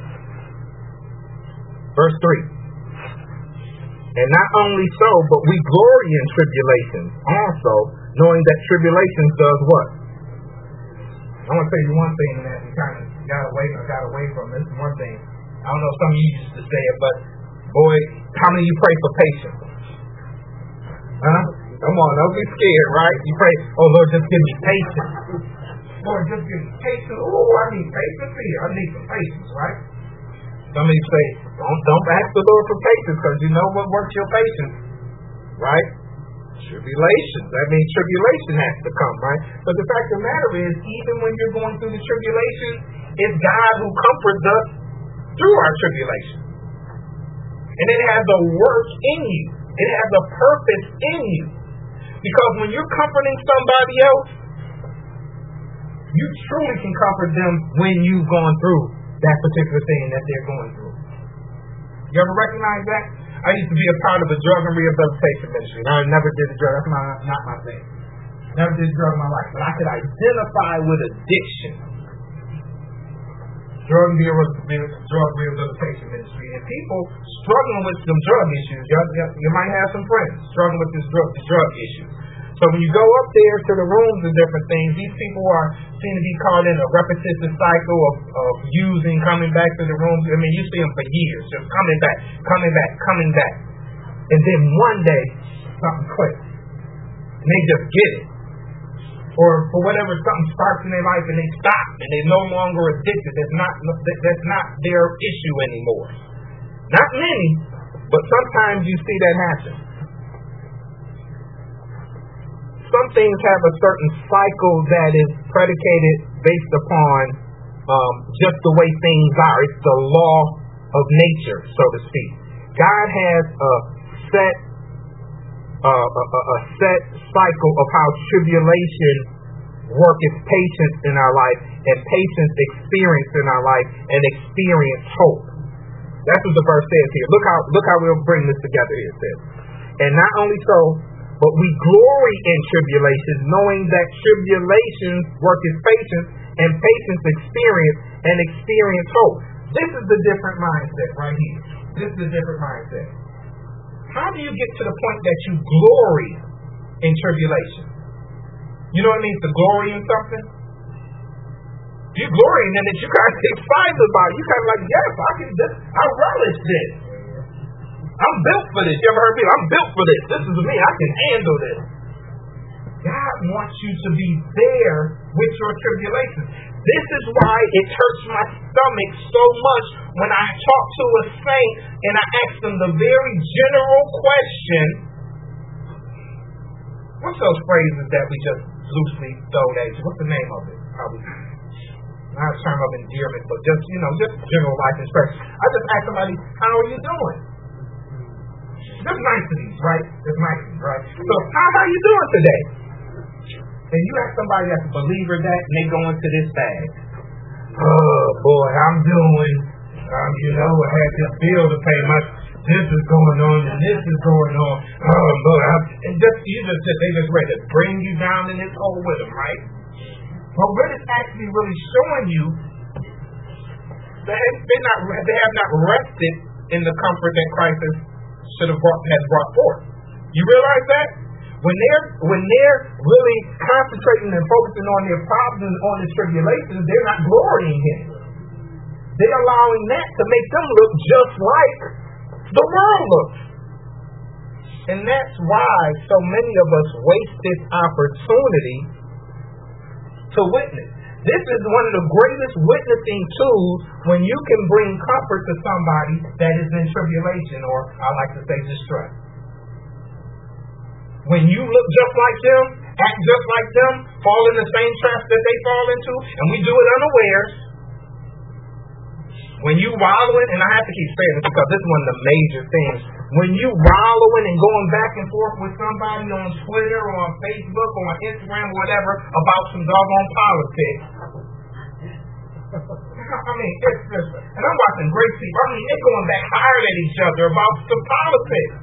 Speaker 1: Verse three. And not only so, but we glory in tribulations also, knowing that tribulations does what? I want to tell you one thing that we kind of got away, got away from. This is one thing. I don't know if some of you used to say it, but boy, how many of you pray for patience? Huh? Come on, don't be scared, right? You pray, oh Lord, just give me patience. Lord, just give me patience. Oh, I need patience here. I need some patience, right? Some of you say, don't, don't ask the Lord for patience because you know what works your patience, right? Tribulation. That means tribulation has to come, right? But the fact of the matter is, even when you're going through the tribulation, it's God who comforts us through our tribulation. And it has a work in you. It has a purpose in you. Because when you're comforting somebody else, you truly can comfort them when you've gone through that particular thing that they're going through. You ever recognize that? I used to be a part of a drug and rehabilitation ministry. I never did a drug. That's my, not my thing. Never did a drug in my life. But I could identify with addiction. Drug and drug rehabilitation ministry. And people struggling with some drug issues. You, you might have some friends struggling with this drug, this drug issue. So when you go up there to the rooms and different things, these people are seem to be caught in a repetitive cycle of, of using, coming back to the rooms. I mean, you see them for years, just coming back, coming back, coming back. And then one day, something clicks. And they just get it. Or for whatever, something sparks in their life and they stop. And they're no longer addicted. That's not, that's not their issue anymore. Not many, but sometimes you see that happen. Some things have a certain cycle that is predicated based upon um, just the way things are. It's the law of nature, so to speak. God has a set uh, a, a, a set cycle of how tribulation worketh patience in our life, and patience experience in our life, and experience hope. That's what the verse says here. Look how look how we'll bring this together here. It says, and not only so, but we glory in tribulations, knowing that tribulations worketh patience, and patience experience, and experience hope. This is the different mindset right here. This is the different mindset. How do you get to the point that you glory in tribulation? You know what it means to glory in something? You glory in it, that you kind of excited about it. You kind of like, yes, I can just, I relish this. I'm built for this. You ever heard people? I'm built for this. This is me. I can handle this. God wants you to be there with your tribulations. This is why it hurts my stomach so much when I talk to a saint and I ask them the very general question. What's those phrases that we just loosely throw at you? What's the name of it? Probably not a term of endearment, but just, you know, just general life expression. I just ask somebody, how are you doing? Just niceties, right? Just niceties, right? So, how are you doing today? And you ask somebody that's a believer that, and they go into this bag. Oh, boy, I'm doing, um, you know, I had this bill to pay. My, this is going on, and this is going on. Oh, boy, I'm, and just, you just, they just ready to bring you down in this hole with them, right? But what it's actually really showing you, that they're not, they have not rested in the comfort that Christ has, should have brought, has brought forth. You realize that? When they're when they're really concentrating and focusing on their problems and on their tribulations, they're not glorying in it. They're allowing that to make them look just like the world looks. And that's why so many of us waste this opportunity to witness. This is one of the greatest witnessing tools when you can bring comfort to somebody that is in tribulation, or I like to say distress. When you look just like them, act just like them, fall in the same traps that they fall into, and we do it unawares. When you wallowing, and I have to keep saying this because this is one of the major things. When you wallowing and going back and forth with somebody on Twitter or on Facebook or on Instagram or whatever about some doggone politics. I mean, it's just, and I'm watching great people. I mean, they're going back hard at each other about some politics.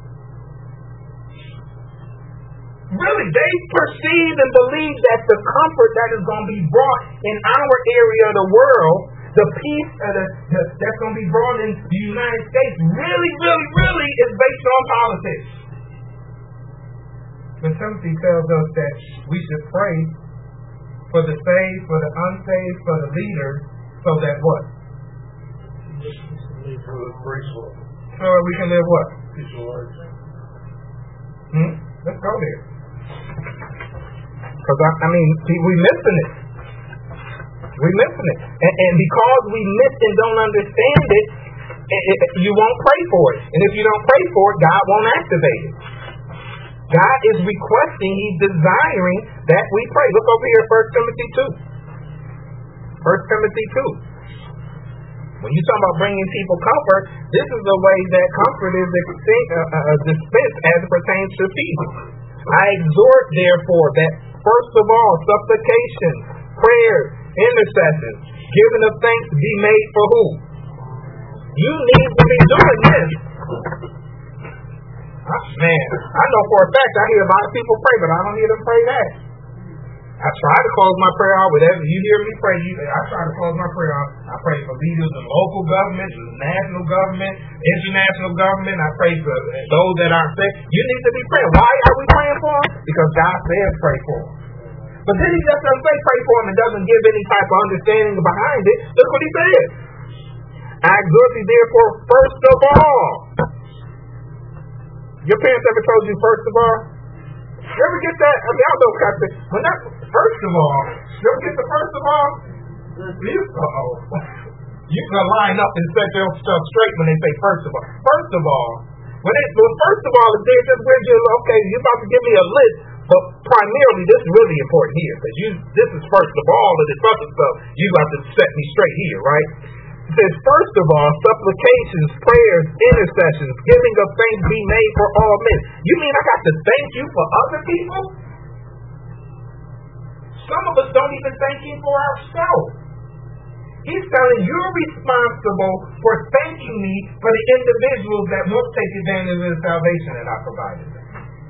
Speaker 1: Really, they perceive and believe that the comfort that is going to be brought in our area of the world, the peace uh, the, the, that's going to be brought in the United States, really, really, really is based on politics. But Timothy tells us that we should pray for the saved, for the unsaved, for the leaders, so that what? So we can live what? Hmm? Let's go there. Because, I, I mean, we're missing it. We're missing it. And, and because we miss and don't understand it, it, it, you won't pray for it. And if you don't pray for it, God won't activate it. God is requesting, He's desiring that we pray. Look over here, First Timothy two. First Timothy two. When you talk about bringing people comfort, this is the way that comfort is extinct, uh, uh, dispensed as it pertains to people. I exhort, therefore, that first of all, supplications, prayers, intercessions, giving of thanks be made for who? You need to be doing this. Man, I know for a fact I hear a lot of people pray, but I don't hear them pray that. I try to close my prayer out with every, you hear me pray, you, I try to close my prayer out. I pray for leaders in local government, national government, international government. I pray for those that aren't saved. You need to be praying. Why are we praying for them? Because God says pray for them. But then He just doesn't say pray for them and doesn't give any type of understanding behind it. Look what He says. I exhort thee therefore first of all. Your parents ever told you first of all? You ever get that? I mean, I don't know what I say. When that, first of all, you ever get the first of all? You, uh-oh. You can line up and set your stuff straight when they say first of all. First of all, when they, well, first of all, if they're just with you, okay, you're about to give me a list, but primarily, this is really important here, because you, this is first of all of this other stuff. You got to set me straight here, right? It says, first of all, supplications, prayers, intercessions, giving of thanks be made for all men. You mean I got to thank you for other people? Some of us don't even thank Him for ourselves. He's telling you, you're responsible for thanking me for the individuals that won't take advantage of the salvation that I provided them.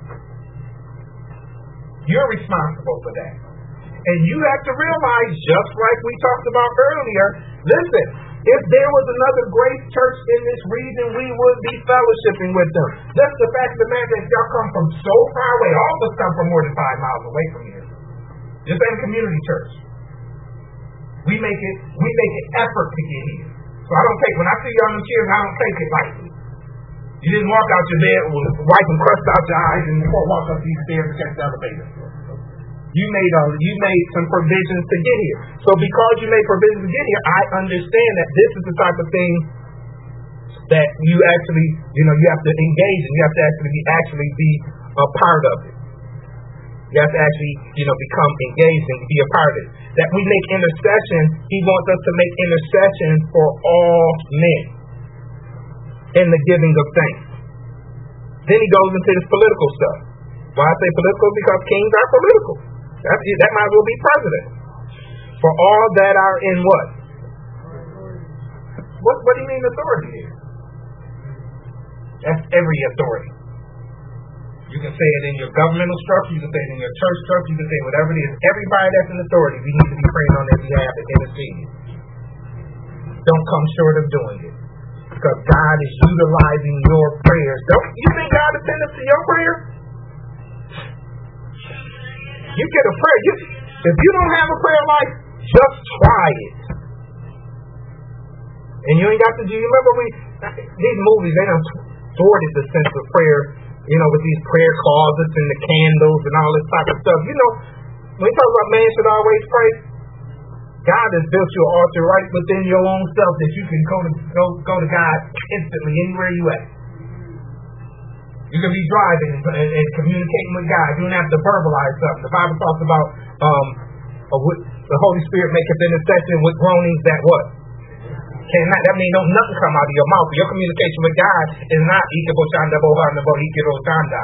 Speaker 1: You're responsible for that. And you have to realize, just like we talked about earlier, listen, if there was another Grace Church in this region, we would be fellowshipping with them. Just the fact of the matter that y'all come from so far away, all of us come from more than five miles away from here. Just ain't a community church. We make it, we make an effort to get here. So I don't take, when I see y'all in the chairs, I don't take it lightly. You didn't walk out your bed with wiping crust out your eyes and before walk up these stairs to catch the elevator. You made uh, you made some provisions to get here. So because you made provisions to get here, I understand that this is the type of thing that you actually, you know, you have to engage in. You have to actually be, actually be a part of it. You have to actually, you know, become engaged and be a part of it. That we make intercession. He wants us to make intercession for all men in the giving of thanks. Then he goes into this political stuff. Why I say political? Because kings are political. That, that might as well be president. For all that are in what? What, what do you mean authority is? That's every authority. You can say it in your governmental structure, you can say it in your church structure, you can say whatever it is. Everybody that's in authority, we need to be praying on their behalf and interceding. Don't come short of doing it. Because God is utilizing your prayers. Don't you think God is sending to your prayer? You get a prayer. You, if you don't have a prayer life, just try it. And you ain't got to do. You remember we these movies? They done thwarted the sense of prayer. You know, with these prayer closets and the candles and all this type of stuff. You know, when we talk about man should always pray, God has built you an altar right within your own self that you can go to go go to God instantly anywhere you at. You can be driving and, and, and communicating with God. You don't have to verbalize something. The Bible talks about um, a, the Holy Spirit maketh intercession with groanings that what? Cannot. That means don't nothing come out of your mouth. Your communication with God is not Ikaboshanda Bohanda Bohikirosanda.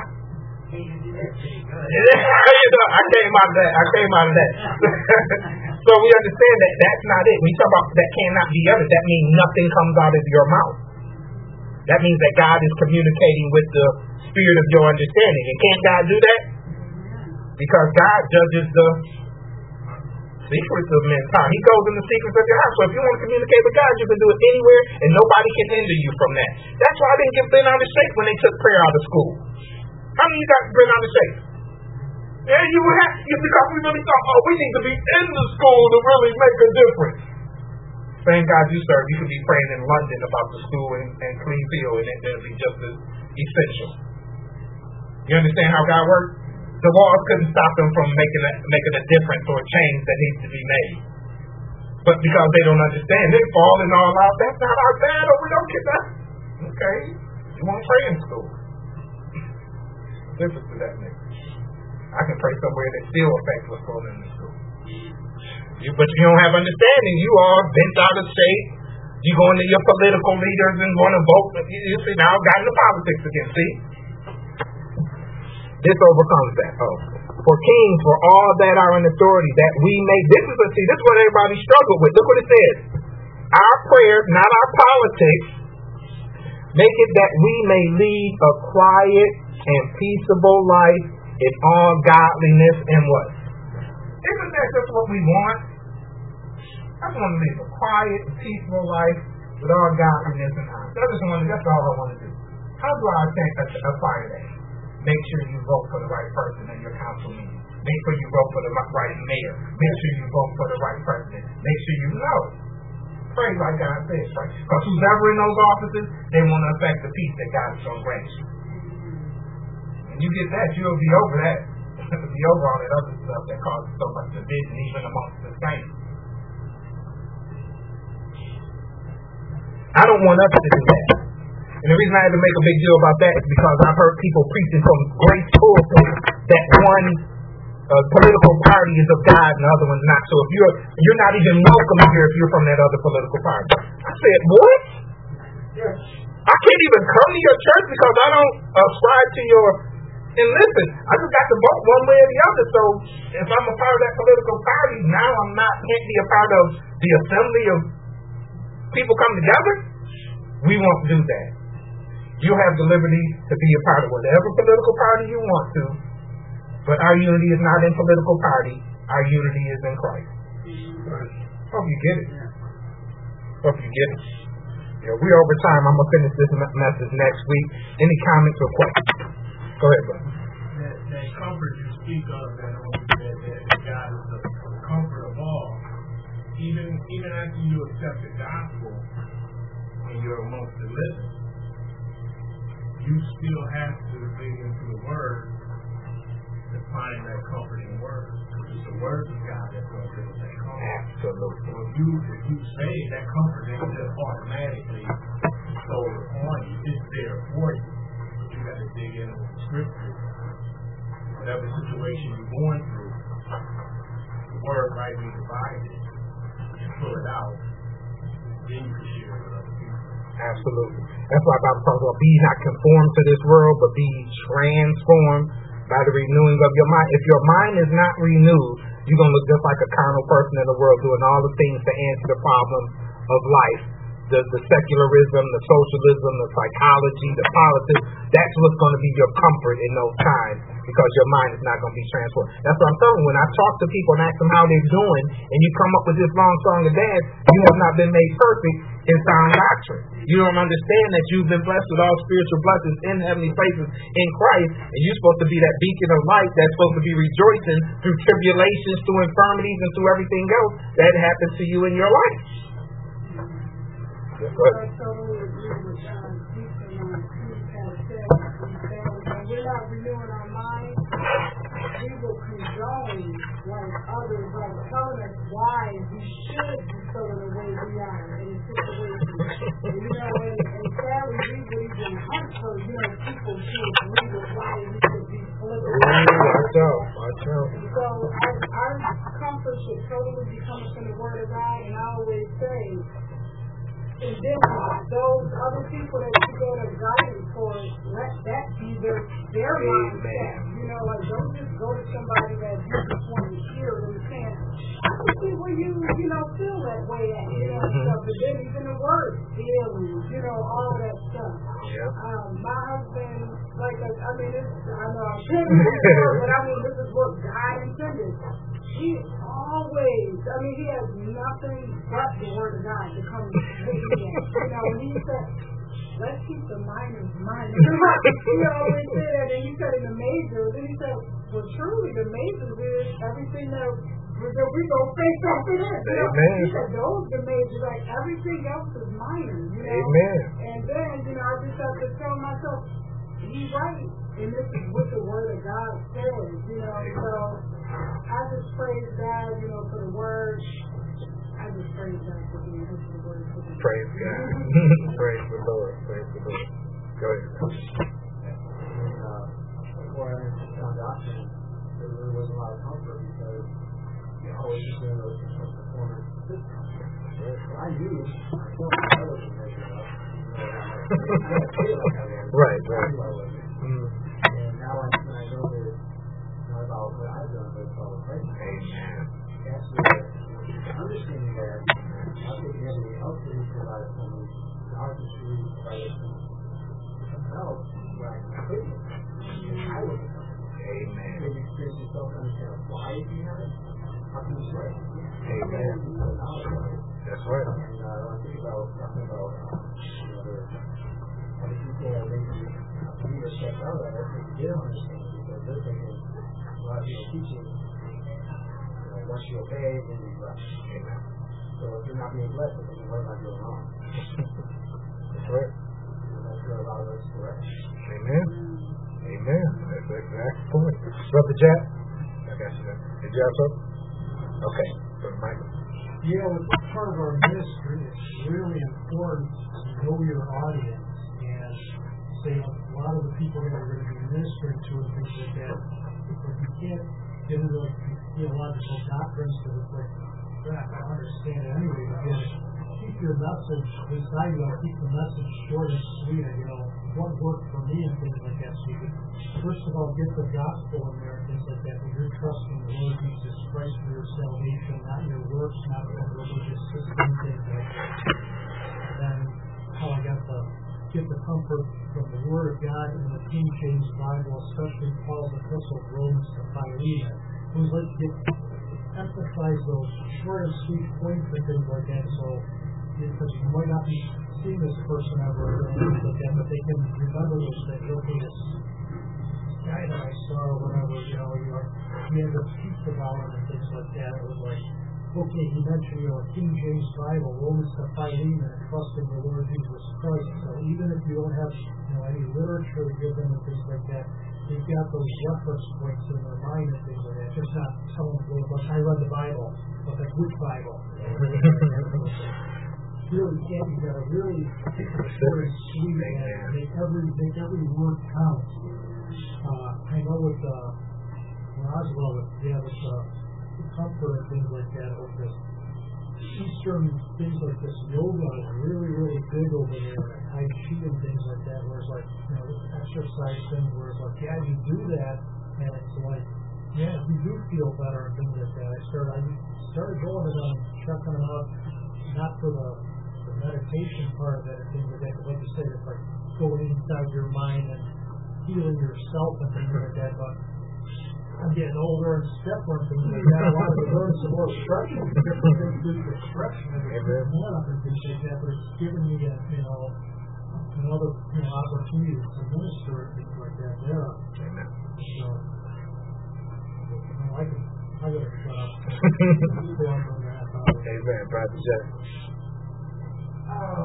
Speaker 1: I came out of that. I came out of that. So we understand that that's not it. When you talk about that cannot be uttered, that means nothing comes out of your mouth. That means that God is communicating with the spirit of your understanding. And can't God do that? Because God judges the secrets of men's heart. He goes in the secrets of your heart. So if you want to communicate with God, you can do it anywhere, and nobody can hinder you from that. That's why I didn't get bent out of shape when they took prayer out of school. How many of you got bent out of shape? Yeah, you would have, because we really thought, oh, we need to be in the school to really make a difference. Thank God you serve. You could be praying in London about the school in, in Cleveland, and it will be just as essential. You understand how God works? The walls couldn't stop them from making a, making a difference or a change that needs to be made. But because they don't understand, they fall and all out. That's not our bad, or we don't get that. Okay. You want to pray in school. Difference to that nigga. I can pray somewhere that still affects what's going on in the school. You, but you don't have understanding. You are bent out of shape. You go into your political leaders and want to vote. You, you see, now I've gotten into politics again. See? This overcomes that. Oh. For kings, for all that are in authority, that we may. This is a see. This is what everybody struggled with. Look what it says. Our prayers, not our politics, make it that we may lead a quiet and peaceable life in all godliness and what? Isn't that just what we want? I just want to live a quiet and peaceful life with all godliness and honor. I just want to, that's all I want to do. How do I think apply that? Make sure you vote for the right person in your council meeting. Make sure you vote for the right mayor. Make sure you vote for the right president. Make sure you know. Pray like God says, right? Because who's ever in those offices, they want to affect the peace that God is going to grant you. When you get that, you'll be over that. You'll be over all that other stuff that causes so much division even amongst the saints. I don't want us to do that. And the reason I had to make a big deal about that is because I've heard people preaching from great pulpits that one a political party is of God and the other one's not. So if you're you're not even welcome here if you're from that other political party. I said, what?
Speaker 2: Yes.
Speaker 1: I can't even come to your church because I don't ascribe to your. And listen, I just got to vote one way or the other. So if I'm a part of that political party, now I'm not can't be a part of the assembly of people come together. We won't do that. You have the liberty to be a part of whatever political party you want to, but our unity is not in political party. Our unity is in Christ. Hope you get it. Hope you get it. Yeah, we're over time. I'm gonna finish this message next week. Any comments or questions? Go ahead, brother.
Speaker 3: That, that comfort you speak of, that, that, that God is the comfort of all. Even even after you accept the gospel and you're amongst the living, you still have to dig into the Word to find that comforting word. It's the Word of God that's going to give us that comfort.
Speaker 1: Absolutely.
Speaker 3: So if you if you say that comfort isn't just automatically bestowed on you, it's there for you. But you got to dig into the Scripture. Whatever situation you're going through, the Word rightly divided, you pull it out, then you can share it with other people.
Speaker 1: Absolutely. That's why the Bible talks about be not conformed to this world, but be transformed by the renewing of your mind. If your mind is not renewed, you're going to look just like a carnal person in the world doing all the things to answer the problems of life. The, the secularism, the socialism, the psychology, the politics, that's what's going to be your comfort in those times because your mind is not going to be transformed. That's what I'm telling you. When I talk to people and ask them how they're doing and you come up with this long song and dance, you have not been made perfect in sound doctrine. You don't understand that you've been blessed with all spiritual blessings in heavenly places in Christ, and you're supposed to be that beacon of light that's supposed to be rejoicing through tribulations, through infirmities, and through everything else that happens to you in your life.
Speaker 4: I totally agree with um, Stephen on Steve has said. When we're not renewing our mind, we will condone like others, like telling us why we should be feeling the way we are in a situation. You know, and, and sadly, we would even hunt for, you know, people to agree with why we should be political.
Speaker 1: Watch out, watch out.
Speaker 4: So our, our comfort should totally be coming from the Word of God, and I always say, and then those other people that you go to guidance for, let that be their their mindset. You know, like don't just go to somebody that you just want to hear them saying, I can see where you, you know, feel that way at, you know, mm-hmm. stuff. But then even the word feelings, you know, all that stuff.
Speaker 1: Yeah.
Speaker 4: Um, my husband, like I mean, it's, I know I'm saying this, but I mean this is what God intended. He always, I mean, he has nothing but the Word of God to come to me. You know, and he said, let's keep the minors minors. He always said that, and he said in the majors, and he said, well, truly, the majors is everything that we're going to face off of this. You know?
Speaker 1: Amen.
Speaker 4: He said, those the majors, like everything else is minor, you know.
Speaker 1: Amen.
Speaker 4: And then, you know, I just have to tell myself, he's right. And this is what the Word of God says, you know, so I just praise God, you know, for the Word. I just praise God for being here for the Word. For the
Speaker 1: praise God. Praise the Lord. Praise the Lord. Go ahead.
Speaker 5: And, uh, before I entered sound doctrine, there really wasn't a lot of comfort because you know, I was just in a performance system. So I knew I thought I wasn't measured up.
Speaker 1: Right, right. Mm.
Speaker 5: And now I, when I know that it's not about what I've done, but it's about what Christ has done.
Speaker 1: Amen.
Speaker 5: That's the understanding that I've taken everything else that He's provided for me. God has truly provided for me. Something else where I can fit it. And I wasn't comfortable.
Speaker 1: Amen.
Speaker 5: So you experience yourself to understand why you have it. How can you say?
Speaker 1: Amen. That's right.
Speaker 5: And uh, when I think about talking about um, you know, there other people that maybe we were checked out at, I think they don't understand because they're thinking a lot of people teaching, you know, once you obey, then you bless.
Speaker 1: Amen.
Speaker 5: So if you're not being blessed, then what am I doing wrong?
Speaker 1: That's right.
Speaker 5: And that's where a lot of us correct.
Speaker 1: Amen. Amen. That's the exact point. Brother Jack? I got you. Did you have something? Okay. Brother Michael.
Speaker 2: You know, as part of our ministry, it's really important to know your audience and say a lot of the people that are going to be ministering to and things like that. But you can't get into like theological doctrines because it's like, I don't understand it anyway. But then keep your message, at least I you know, keep the message short and sweet. And, you know, what worked for me and things like that. So you can, first of all, get the gospel in there and things like that. But you're trusting the Lord Jesus Christ for your salvation, not your works, not the religious system, things like that. And then how I got the get the comfort from the Word of God in the King James Bible, especially Paul's epistle of Romans to Philemon. It was like to get, emphasize those short and sweet points and things like that. So, because you might not be seeing this person ever or things like that, but they can remember those things. Okay, this guy that I saw or whatever, you know, you like, he had a piece about him and things like that. It was like, okay, he mentioned, you know, King James Bible, Romans to Philemon, and trust in the Lord Jesus Christ. So even if you don't have, you know, any literature to give them and things like that, you've got those reference points in their mind and things like that. Just not telling them, well, I read the Bible, but like, which Bible? Really can't, you gotta really take the short and sweet and make every, make every word count. Uh, I know with, uh, Roswell, with, yeah, with, uh, comfort and things like that, with this Eastern things like this, yoga is really, really big over there, and Tai Chi and things like that, where it's like, you know, this exercise thing where it's like, yeah, you do that, and it's like, yeah, you do feel better and things like that. I started, I started going to them, checking them out, not for the, the meditation part of it and things like that, because like you said, it's like going inside your mind and healing yourself and things like that, but I'm getting older and stiffer and things like that. I want to learn some more stretching, different things to do for stretching and more up and things like that, but it's giving me a, you know, another, you know, opportunity to minister and things like that there.
Speaker 1: Amen.
Speaker 2: So, you know, I can, I gotta shut up.
Speaker 1: Amen, Brother Jeff.
Speaker 5: Oh,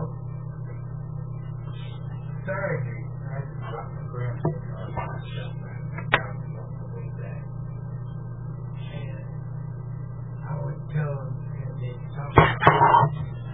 Speaker 5: sorry, I just got my grandmother on myself. I would tell them, and they'd talk about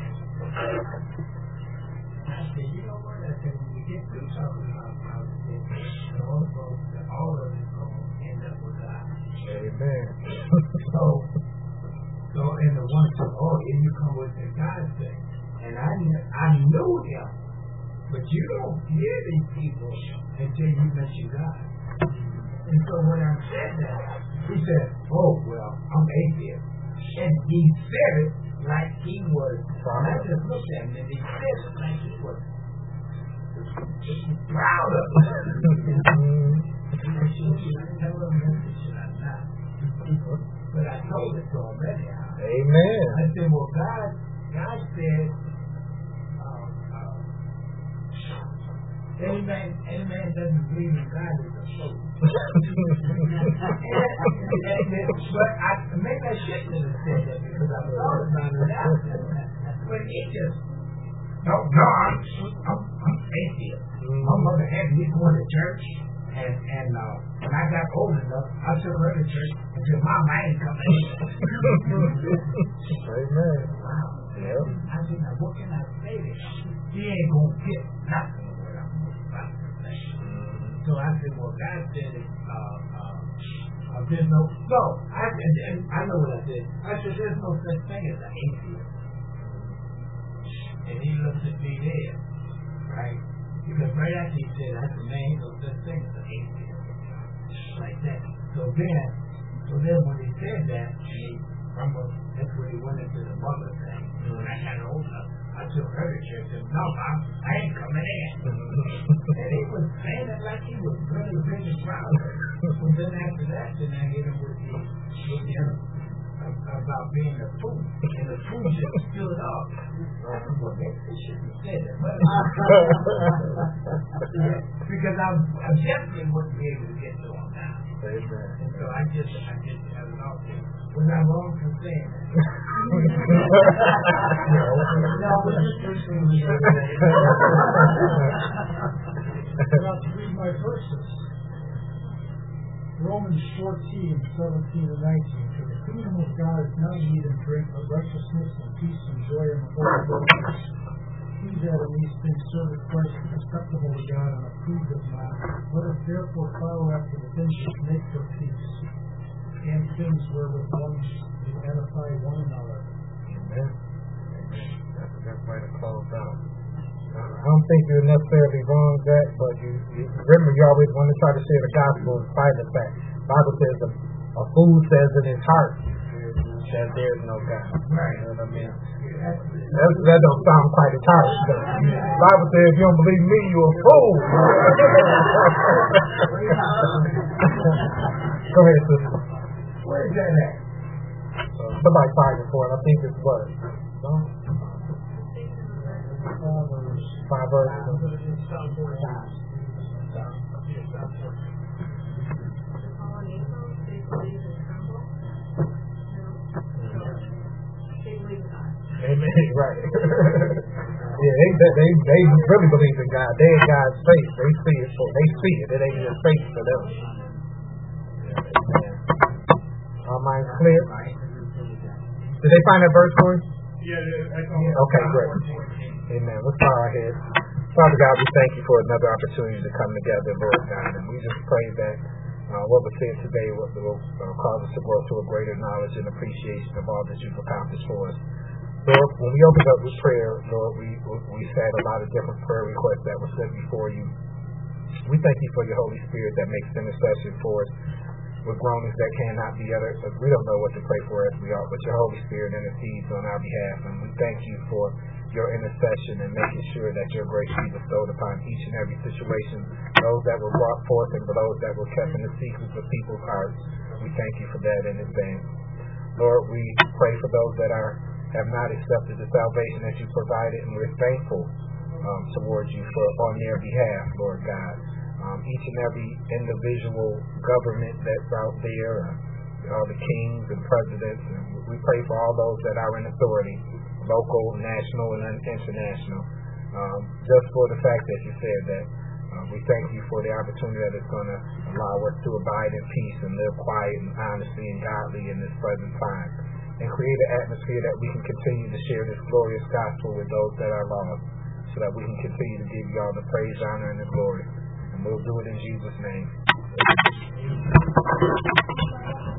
Speaker 5: I said, you know what? I said, when we get through talking about politics, the old folks, that all of it's going to end up with God.
Speaker 1: Amen.
Speaker 5: So, so, and the one said, oh, here you come with the God thing. And I, I knew him, but you don't hear these people until you mention God. And so when I said that, he said, oh, well, I'm atheist. And he said it like he was, and I just looked at him and he said it like he was proud of it. Should I tell him this or should I not? But I told it to him anyhow.
Speaker 1: Amen.
Speaker 5: I said, well, God, God said, um, uh, any man, any man doesn't believe in God is a fool. But I maybe I shouldn't have said that because I thought about it after. But it just no, no, I'm I'm, I'm atheist. Mm-hmm. My mother had me going to church, and and uh, when I got old enough, I took her to church and said, "Mom, I ain't coming in."
Speaker 1: Amen.
Speaker 5: Wow. Yep. I said, "Now what can I say to him? He ain't gonna get nothing of what I'm about to say." So I said, well, God said it, uh, uh, uh, there's no, so, I, and, and I know what I said. I said, there's no such thing as an atheist. And he looked at me there, right? Because right after he said, I said, man, ain't no such thing as an atheist. Like that. So then, so then when he said that, and he, from a, that's when he went into the mother thing. And when I got old enough, I took her to church and no, Mom, I ain't coming in. And he was saying it like he was really, really proud of it. And then after that, then I hit him with the, with the uh, about being a fool. And the fool just stood up. I said, well, maybe they shouldn't have said that. But because I, I definitely wouldn't be able to get to him now.
Speaker 1: Amen.
Speaker 5: And so I just, I just had it off there. Was I wrong for saying that? No, but this person was
Speaker 2: about to read my verses. Romans fourteen, seventeen and nineteen. For the kingdom of God is not meat and drink, but righteousness and peace and joy in the Holy Ghost. He that in these things serveth Christ is acceptable to God and approved of man. Let us therefore follow after the things which make for peace, and things wherewith one to edify one another.
Speaker 1: Amen. That's a good way to close out. I don't think you're necessarily wrong, Zach, but you, you remember you always want to try to share the gospel in spite of the fact. The Bible says a, a fool says in his heart that there's no God. Right. You know what I mean? That, that don't sound quite entirely. The Bible says if you don't believe me, you're a fool. Go ahead, sister.
Speaker 5: Where is that at?
Speaker 1: Uh, somebody find it for it. I think it's what? No? Five verses. Amen. Right. Yeah, they, they they they really believe in God. They in God's face. They see it for they see it. It ain't just face for them. Amen. Our minds clear. Did they find that verse for you?
Speaker 3: Yeah.
Speaker 1: Okay, great. Amen. Let's bow our heads. Father God, we thank you for another opportunity to come together, Lord God, and we just pray that uh, what was said today will, will uh, cause us to grow to a greater knowledge and appreciation of all that you've accomplished for us. Lord, when we opened up with prayer, Lord, we we said a lot of different prayer requests that were set before you. We thank you for your Holy Spirit that makes intercession for us with groanings that cannot be uttered. We don't know what to pray for as we ought, but your Holy Spirit intercedes on our behalf, and we thank you for your intercession and making sure that your grace be bestowed upon each and every situation, those that were brought forth and for those that were kept in the secrets of people's hearts. We thank you for that in advance. Lord, we pray for those that are have not accepted the salvation that you provided, and we're thankful um, towards you for on their behalf, Lord God. Um, each and every individual government that's out there, uh, all the kings and presidents, and we pray for all those that are in authority, local, national, and international. Um, just for the fact that you said that, uh, we thank you for the opportunity that it's going to allow us to abide in peace and live quiet and honesty and godly in this present time, and create an atmosphere that we can continue to share this glorious gospel with those that are lost, so that we can continue to give you all the praise, honor, and the glory. And we'll do it in Jesus' name.